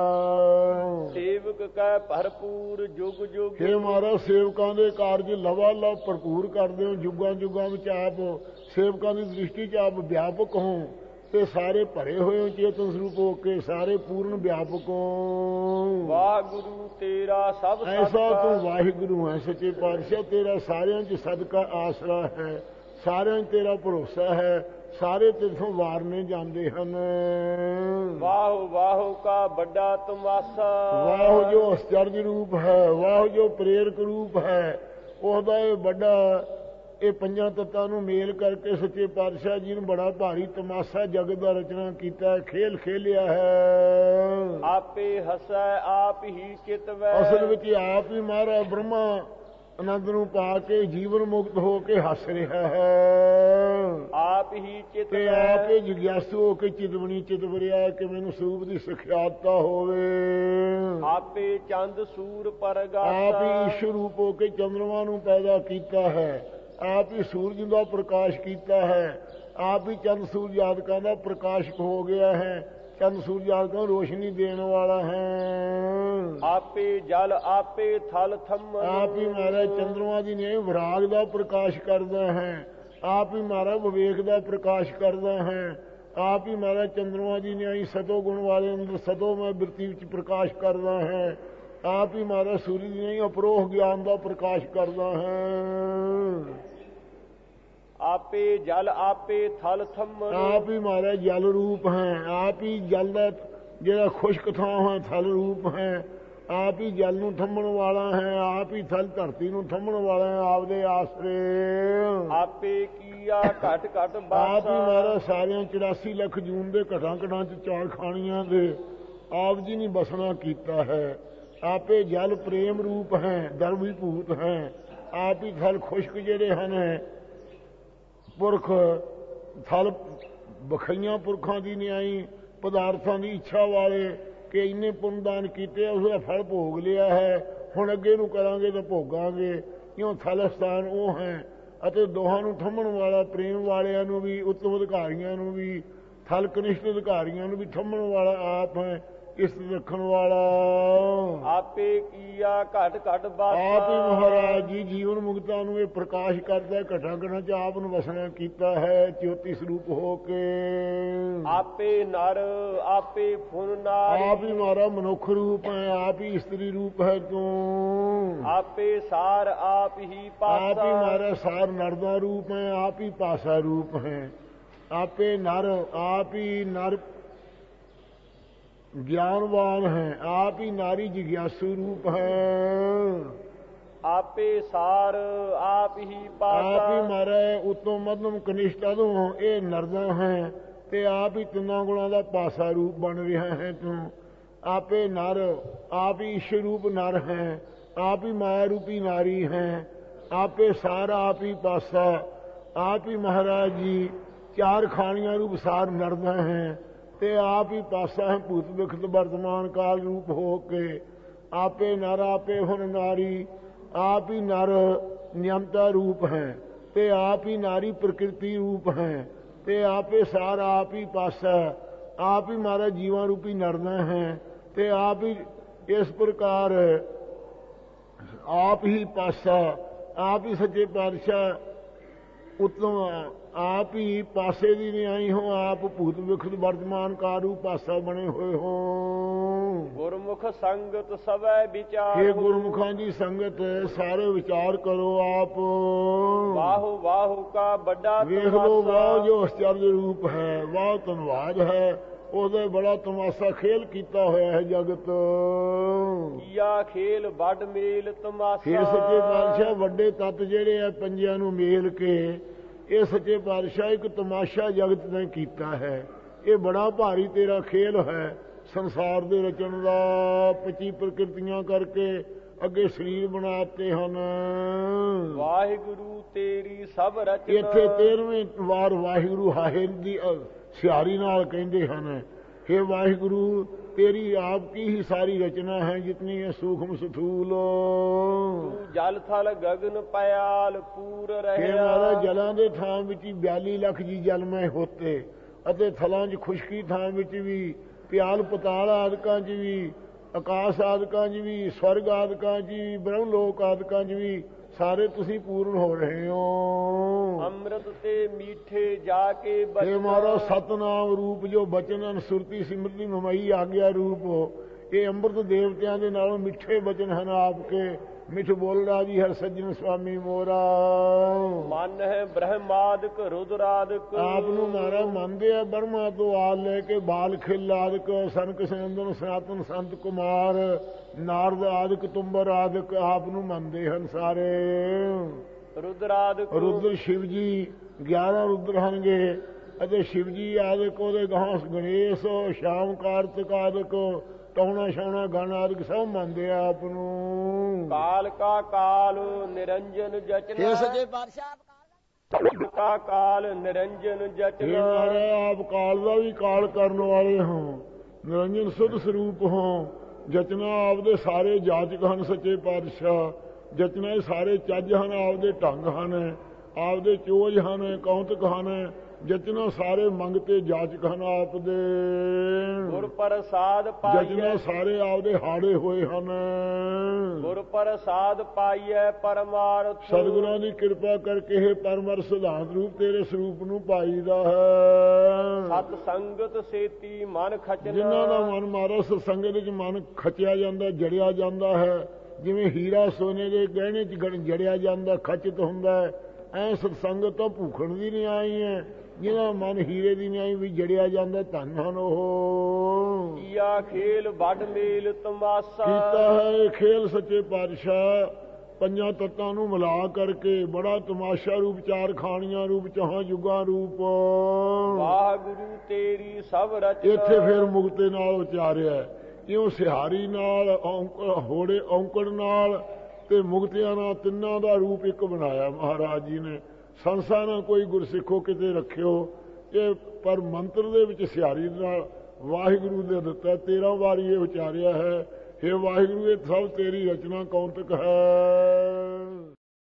A: ਸੇਵਕ ਕੈ ਭਰਪੂਰ ਜੁਗ ਜੁਗ।
B: हे ਮਹਾਰਾਜ ਸੇਵਕਾਂ ਦੇ ਕਾਰਜ ਲਵਾ ਲਵ ਭਰਪੂਰ ਕਰਦੇ ਹੋ। ਜੁਗਾਂ ਜੁਗਾਂ ਵਿੱਚ ਆਪ ਸੇਵਕਾਂ ਦੀ ਦ੍ਰਿਸ਼ਟੀ 'ਚ ਆਪ ਵਿਆਪਕ ਹੋ ਤੇ ਸਾਰੇ ਭਰੇ ਹੋਏ ਹੋ ਚੇਤਨ ਸਰੂਪ ਹੋ ਕੇ, ਸਾਰੇ ਪੂਰਨ ਵਿਆਪਕ ਹੋ।
A: ਵਾਹਿਗੁਰੂ ਤੇਰਾ ਸਭ
B: ਐਸਾ ਤੂੰ ਵਾਹਿਗੁਰੂ ਹੈ ਸੱਚੇ ਪਾਤਸ਼ਾਹ, ਤੇਰਾ ਸਾਰਿਆਂ 'ਚ ਸਦਕਾ ਆਸਰਾ ਹੈ, ਸਾਰਿਆਂ 'ਚ ਤੇਰਾ ਭਰੋਸਾ ਹੈ, ਸਾਰੇ ਤੇਥੋਂ ਵਾਰਨੇ ਜਾਂਦੇ ਹਨ।
A: ਵਾਹ ਵਾਹ ਕਾ ਵੱਡਾ ਤਮਾਸਾ,
B: ਵਾਹ ਜੋ ਅਸਚਰਜ ਰੂਪ ਹੈ, ਵਾਹ ਜੋ ਪ੍ਰੇਰਕ ਰੂਪ ਹੈ, ਉਹਦਾ ਇਹ ਵੱਡਾ ਇਹ ਪੰਜਾਂ ਤੱਤਾਂ ਨੂੰ ਮੇਲ ਕਰਕੇ ਸੱਚੇ ਪਾਤਸ਼ਾਹ ਜੀ ਨੂੰ ਬੜਾ ਭਾਰੀ ਤਮਾਸ਼ਾ ਜਗਤ ਦਾ ਰਚਨਾ ਕੀਤਾ, ਖੇਲ ਖੇਲਿਆ ਹੈ।
A: ਆਪੇ ਹਸੈ ਆਪ ਹੀ ਚਿਤਵੈ।
B: ਅਸਲ ਵਿੱਚ ਆਪ ਹੀ ਮਹਾਰਾਜ ਬ੍ਰਹਮਾ ਆਨੰਦ ਨੂੰ ਪਾ ਕੇ ਜੀਵਨ ਮੁਕਤ ਹੋ ਕੇ ਹੱਸ ਰਿਹਾ ਹੈ।
A: ਆਪ ਹੀ ਚਿਤ
B: ਤੇ ਆਪ ਹੀ ਜਿਗਿਆਸੂ ਹੋ ਕੇ ਚਿਤਵਣੀ ਚਿਤਵਰਿਆ ਕਿ ਮੈਨੂੰ ਸਰੂਪ ਦੀ ਸਿਖਿਆਤਾ ਹੋਵੇ।
A: ਆਪੇ ਚੰਦ ਸੂਰ ਪਰਗਾਸਾ।
B: ਆਪ ਹੀ ਈਸ਼ਵਰ ਰੂਪ ਹੋ ਕੇ ਚੰਦਰਮਾ ਨੂੰ ਪੈਦਾ ਕੀਤਾ ਹੈ, ਆਪ ਹੀ ਸੂਰਜ ਦਾ ਪ੍ਰਕਾਸ਼ ਕੀਤਾ ਹੈ, ਆਪ ਹੀ ਚੰਦ ਸੂਰਜ ਆਦਿਕਾਂ ਦਾ ਪ੍ਰਕਾਸ਼ਕ ਹੋ ਗਿਆ ਹੈ, ਚੰਦ ਸੂਰਜ ਆਦਿਕਾਂ ਰੋਸ਼ਨੀ ਦੇਣ ਵਾਲਾ ਹੈ।
A: ਆਪੇ ਜਲ ਆਪੇ ਥਲ ਥੰਮਨ।
B: ਆਪ ਹੀ ਮਹਾਰਾਜ ਚੰਦਰਮਾ ਦੀ ਨੇ ਵਿਰਾਗ ਦਾ ਪ੍ਰਕਾਸ਼ ਕਰਦਾ ਹੈ, ਆਪ ਹੀ ਮਹਾਰਾਜ ਵਿਵੇਕ ਦਾ ਪ੍ਰਕਾਸ਼ ਕਰਦਾ ਹੈ, ਆਪ ਹੀ ਮਹਾਰਾਜ ਚੰਦਰਮਾ ਦੀ ਨੇ ਸਤੋ ਗੁਣ ਵਾਲੇ ਅੰਦਰ ਸਤੋ ਮੈਂ ਬਿਰਤੀ ਵਿੱਚ ਪ੍ਰਕਾਸ਼ ਕਰਦਾ ਹੈ, ਆਪ ਹੀ ਮਹਾਰਾਜ ਸੂਰਜ ਦੀ ਨੇ ਅਪਰੋਹ ਗਿਆਨ ਦਾ ਪ੍ਰਕਾਸ਼ ਕਰਦਾ ਹੈ।
A: ਆਪੇ ਜਲ ਆਪੇ ਥਲ ਥੰਮਨ।
B: ਆਪ ਹੀ ਮਹਾਰਾਜ ਜਲ ਰੂਪ ਹੈ, ਆਪ ਹੀ ਜਲ ਦਾ ਜਿਹੜਾ ਖੁਸ਼ਕ ਥਾਂ ਹੈ ਥਲ ਰੂਪ ਹੈ, ਆਪ ਹੀ ਜਲ ਨੂੰ ਥੰਮਣ ਵਾਲਾ ਹੈ, ਆਪ ਹੀ ਥਲ ਧਰਤੀ ਨੂੰ ਥੰਮਣ ਵਾਲਾ ਹੈ ਆਪਦੇ ਆਸਰੇ।
A: ਆਪੇ ਕੀਆ ਘਟ ਘਟ ਬਾਸਾ।
B: ਆਪ ਹੀ ਮਹਾਰਾਜ ਸਾਰਿਆਂ 84 ਲੱਖ ਜੂਨ ਦੇ ਘਟਾਂ ਘਟਾਂ 'ਚ ਚਾਰ ਖਾਣੀਆਂ ਦੇ ਆਪ ਜੀ ਨੇ ਬਸਣਾ ਕੀਤਾ ਹੈ। ਆਪੇ ਜਲ ਪ੍ਰੇਮ ਰੂਪ ਹੈ, ਦਰਵੀ ਭੂਤ ਹੈ, ਆਪ ਹੀ ਥਲ ਖੁਸ਼ਕ ਜਿਹੜੇ ਹਨ ਪੁਰਖ, ਥਲ ਬਖਈਆਂ ਪੁਰਖਾਂ ਦੀ ਨਿਆਈ ਪਦਾਰਥਾਂ ਦੀ ਇੱਛਾ ਵਾਲੇ ਕਿ ਇੰਨੇ ਪੁੰਨਦਾਨ ਕੀਤੇ ਉਸਦਾ ਫਲ ਭੋਗ ਲਿਆ ਹੈ, ਹੁਣ ਅੱਗੇ ਨੂੰ ਕਰਾਂਗੇ ਤਾਂ ਭੋਗਾਂਗੇ। ਕਿਉਂ ਥਲ ਸਥਾਨ ਉਹ ਹੈ ਅਤੇ ਦੋਹਾਂ ਨੂੰ ਥੰਮਣ ਵਾਲਾ, ਪ੍ਰੇਮ ਵਾਲਿਆਂ ਨੂੰ ਵੀ, ਉੱਤਮ ਅਧਿਕਾਰੀਆਂ ਨੂੰ ਵੀ, ਥਲ ਕਨਿਸ਼ਟ ਅਧਿਕਾਰੀਆਂ ਨੂੰ ਵੀ ਥੰਮਣ ਵਾਲਾ ਆਪ ਹੈ, ਇਸ ਰੱਖਣ ਵਾਲਾ।
A: ਆਪੇ ਕੀਆ ਘਟ ਘਟ ਬਾਸਾ।
B: ਆਪ ਹੀ ਮਹਾਰਾਜ ਜੀ ਜੀਵਨ ਮੁਕਤਾਂ ਨੂੰ ਇਹ ਪ੍ਰਕਾਸ਼ ਕਰਦਾ, ਘਟਾਂ ਘਟਾਂ 'ਚ ਆਪ ਨੂੰ ਵਸਣਾ ਕੀਤਾ ਹੈ ਜੋਤੀ ਸਰੂਪ ਹੋ ਕੇ।
A: ਆਪੇ ਨਰ ਆਪੇ ਫੁਨ ਨਾਰੀ।
B: ਆਪ ਹੀ ਮਹਾਰਾਜ ਮਨੁੱਖ ਰੂਪ ਹੈ, ਆਪ ਹੀ ਇਸਤਰੀ ਰੂਪ ਹੈ ਤੂੰ।
A: ਆਪੇ ਸਾਰ ਆਪ ਹੀ ਪਾਸਾ।
B: ਆਪ ਹੀ ਮਹਾਰਾਜ ਸਾਰ ਨਰ ਦਾ ਰੂਪ ਹੈ, ਆਪ ਹੀ ਪਾਸਾ ਰੂਪ ਹੈ। ਆਪੇ ਨਰ, ਆਪ ਹੀ ਨਰ ਗਿਆਨਵਾਨ ਹੈ, ਆਪ ਹੀ ਨਾਰੀ ਜਿਗਿਆਸੂ ਰੂਪ ਹੈ।
A: ਆਪੇ ਸਾਰ ਆਪ ਹੀ ਪਾਸਾ।
B: ਆਪ ਹੀ ਮਹਾਰਾਜ ਉਤੋਂ ਮਧਮ ਕਨਿਸ਼ਟ ਅਧੋਂ ਇਹ ਨਰਦਾ ਹੈ ਤੇ ਆਪ ਹੀ ਤਿੰਨਾਂ ਗੁਣਾਂ ਦਾ ਪਾਸਾ ਰੂਪ ਬਣ ਰਿਹਾ ਹੈ ਤੂੰ। ਆਪੇ ਨਰ, ਆਪ ਹੀ ਈਸ਼ਵਰ ਰੂਪ ਨਰ ਹੈ, ਆਪ ਹੀ ਮਾਇਆ ਰੂਪੀ ਨਾਰੀ ਹੈ। ਆਪੇ ਸਾਰ ਆਪ ਹੀ ਪਾਸਾ, ਆਪ ਹੀ ਮਹਾਰਾਜ ਜੀ ਚਾਰ ਖਾਣੀਆਂ ਰੂਪ ਸਾਰ ਨਰਦਾ ਹੈ ਤੇ ਆਪ ਹੀ ਪਾਸਾ ਹੈ ਭੂਤ ਵਿਖਤ ਵਰਤਮਾਨ ਕਾਲ ਰੂਪ ਹੋ ਕੇ। आपे नर आपे हुन नारी, आप ही नर नियमता रूप हैं, ते आप ही नारी प्रकृति रूप हैं, ते आपे सार आप ही पासा, आप ही मारा जीवा रूपी नरना है, ते आप ही इस प्रकार आप ही पासा, आप ही सच्चे पातशाह उत्तम, आप ही पासे दी न्याई हो, आप भूत विखुद वर्तमान कारू पासा बने हुए हो।
A: गुरमुख संगत सवै विचार,
B: हे गुरमुखां की संगत सारे विचार करो आप।
A: वाहु वाहु का बड़ा
B: वेख लो वाह जो आश्चर्य रूप है, वाह धनवाद है, ਉਹਦੇ ਬੜਾ ਤਮਾਸ਼ਾ ਖੇਲ ਕੀਤਾ ਹੋਇਆ ਹੈ ਜਗਤ।
A: ਕੀਆ ਖੇਲ ਵੱਡ ਮੇਲ ਤਮਾਸ਼ਾ,
B: ਇਹ ਸੱਚੇ ਪਾਤਸ਼ਾਹ ਵੱਡੇ ਤੱਤ ਜਿਹੜੇ ਆ ਪੰਜਿਆਂ ਨੂੰ ਮੇਲ ਕੇ ਇਹ ਸੱਚੇ ਪਾਤਸ਼ਾਹ ਇੱਕ ਤਮਾਸ਼ਾ ਜਗਤ ਨੇ ਕੀਤਾ ਹੈ। ਇਹ ਬੜਾ ਭਾਰੀ ਤੇਰਾ ਖੇਲ ਹੈ ਸੰਸਾਰ ਦੇ ਰਚਣ ਦਾ। 25 ਪ੍ਰਕਿਰਤੀਆਂ ਕਰਕੇ ਅੱਗੇ ਸਰੀਰ ਬਣਾਤੇ ਹਨ।
A: ਵਾਹਿਗੁਰੂ ਤੇਰੀ ਸਭ ਰਚਨਾ,
B: ਇੱਥੇ 13ਵੇਂ ਵਾਰ ਵਾਹਿਗੁਰੂ ਹਾਹੇ ਦੀ ਸਿਆਰੀ ਨਾਲ ਕਹਿੰਦੇ ਹਨ, हे ਵਾਹਿਗੁਰੂ तेरी आपकी ही सारी रचना है जितनी है सूक्ष्म स्थूल।
A: जल थल गगन पयाल पूर रहे,
B: जलों के थां विच 42 लाख जी जलमय होते, अते थलों च खुशकी थां विच भी, प्याल पताल आदिकां च भी, आकाश आदिकां च भी, स्वर्ग आदिकां च भी, ब्रह्मलोक आदिकां च भी सारे तुसी पूर्ण हो रहे हो।
A: अमृत ते मीठे जाके बचन,
B: हमारा सतनाम रूप जो बचन सुरती सिमरती ममई आज्ञा रूप, ये अमृत देवतियां दे नालों मिठे बचन हैं आपके। मिठ बोलना जी हर सज्जन स्वामी मोरा।
A: मन है ब्रह्मादिक रुद्रादिक,
B: आपनू मारा मनदे है ब्रह्मा तो आल लेके बाल खिल आदिक, सनक सनंदन सनातन संत कुमार नारद आदिक तुम्बर आदिक आपनू मनदे हैं सारे।
A: रुद्रादिक
B: रुद्र शिव जी 11 रुद्र हनगे, अते शिव जी आदिक ओदे गां गणेश श्याम कार्तिक आदिक टौना छौना गण आदिक सब मनदे आप नू।
A: काल का काल निरंजन जचना,
C: हे सच्चे पातशाह
A: का काल निरंजन जचना।
B: आप काल का भी काल करने वाले हो, निरंजन शुद्ध स्वरूप हो। जचना आपदे सारे जाचक हन सच्चे पातशाह, जचना सारे चज हन, आपदे ढंग हन, आपदे चोज हन, कौतक हन। जचना सारे मंगते जाचक हन आपदे।
A: गुर प्रसाद
B: जचना
A: पाइए,
B: सारे आपदे हाड़े हुए हन।
A: गुर प्रसाद पाइए परमार्थ,
B: सतगुਰਾਂ ਦੀ ਕਿਰਪਾ ਕਰਕੇ ਇਹ ਪਰਮਰ ਸਿਧਾਂਤ ਰੂਪ ਤੇਰੇ ਸਰੂਪ ਨੂੰ ਪਾਈਦਾ ਹੈ।
A: ਸਤ ਸੰਗਤ ਸੇਤੀ ਮਨ ਖਚਨਾ,
B: ਜਿਨ੍ਹਾਂ ਦਾ ਮਨ ਮਾਰਾ ਸਤਸੰਗਤ ਵਿੱਚ ਮਨ ਖਚਿਆ ਜਾਂਦਾ, ਜੜਿਆ ਜਾਂਦਾ ਹੈ। ਜਿਵੇਂ ਹੀਰਾ ਸੋਨੇ ਦੇ ਗਹਿਣੇ 'ਚ ਜੜਿਆ ਜਾਂਦਾ, ਖਚਿਤ ਹੁੰਦਾ ਹੈ, ਐ ਸਤਸੰਗਤ ਤਾਂ ਭੂਖਣ ਦੀ ਨਹੀਂ ਆਈ ਹੈ। ਜਿਹਦਾ ਮਨ ਹੀਰੇ ਦੀ ਨਹੀਂ ਵੀ ਜੜਿਆ ਜਾਂਦਾ, ਧੰਨ ਹਨ ਉਹ।
A: ਕੀਆ ਖੇਲ ਵੱਡ ਮੇਲ ਤਮਾਸ਼ਾ,
B: ਕੀਤਾ ਹੈ ਇਹ ਖੇਲ ਸੱਚੇ ਪਾਤਸ਼ਾਹ ਪੰਜਾਂ ਤੱਤਾਂ ਨੂੰ ਮਿਲਾ ਕਰਕੇ ਬੜਾ ਤਮਾਸ਼ਾ ਰੂਪ, ਚਾਰ ਖਾਣੀਆਂ ਰੂਪ, ਚਾਹਾਂ ਯੁੱਗਾਂ ਰੂਪ।
A: ਵਾਹਿਗੁਰੂ ਤੇਰੀ ਸਭ ਰਚਨਾ,
B: ਇੱਥੇ ਫਿਰ ਮੁਕਤੇ ਨਾਲ ਉਚਾਰਿਆ, ਇਉਂ ਸਿਹਾਰੀ ਨਾਲ, ਹੋੜੇ ਔਂਕੜ ਨਾਲ ਤੇ ਮੁਕਤਿਆਂ ਨਾਲ, ਤਿੰਨਾਂ ਦਾ ਰੂਪ ਇੱਕ ਬਣਾਇਆ ਮਹਾਰਾਜ ਜੀ ਨੇ। ਸੰਸਾ ਨਾ ਕੋਈ ਗੁਰਸਿੱਖੋ ਕਿਤੇ ਰੱਖਿਓ, ਇਹ ਪਰ ਮੰਤਰ ਦੇ ਵਿੱਚ ਸਿਹਾਰੀ ਨਾਲ ਵਾਹਿਗੁਰੂ ਦੇ ਦਿੱਤਾ। 13 ਵਾਰੀ ਇਹ ਉਚਾਰਿਆ ਹੈ, हे ਵਾਹਿਗੁਰੂ ਇਹ ਸਭ ਤੇਰੀ ਰਚਨਾ ਕੌਤਕ ਹੈ।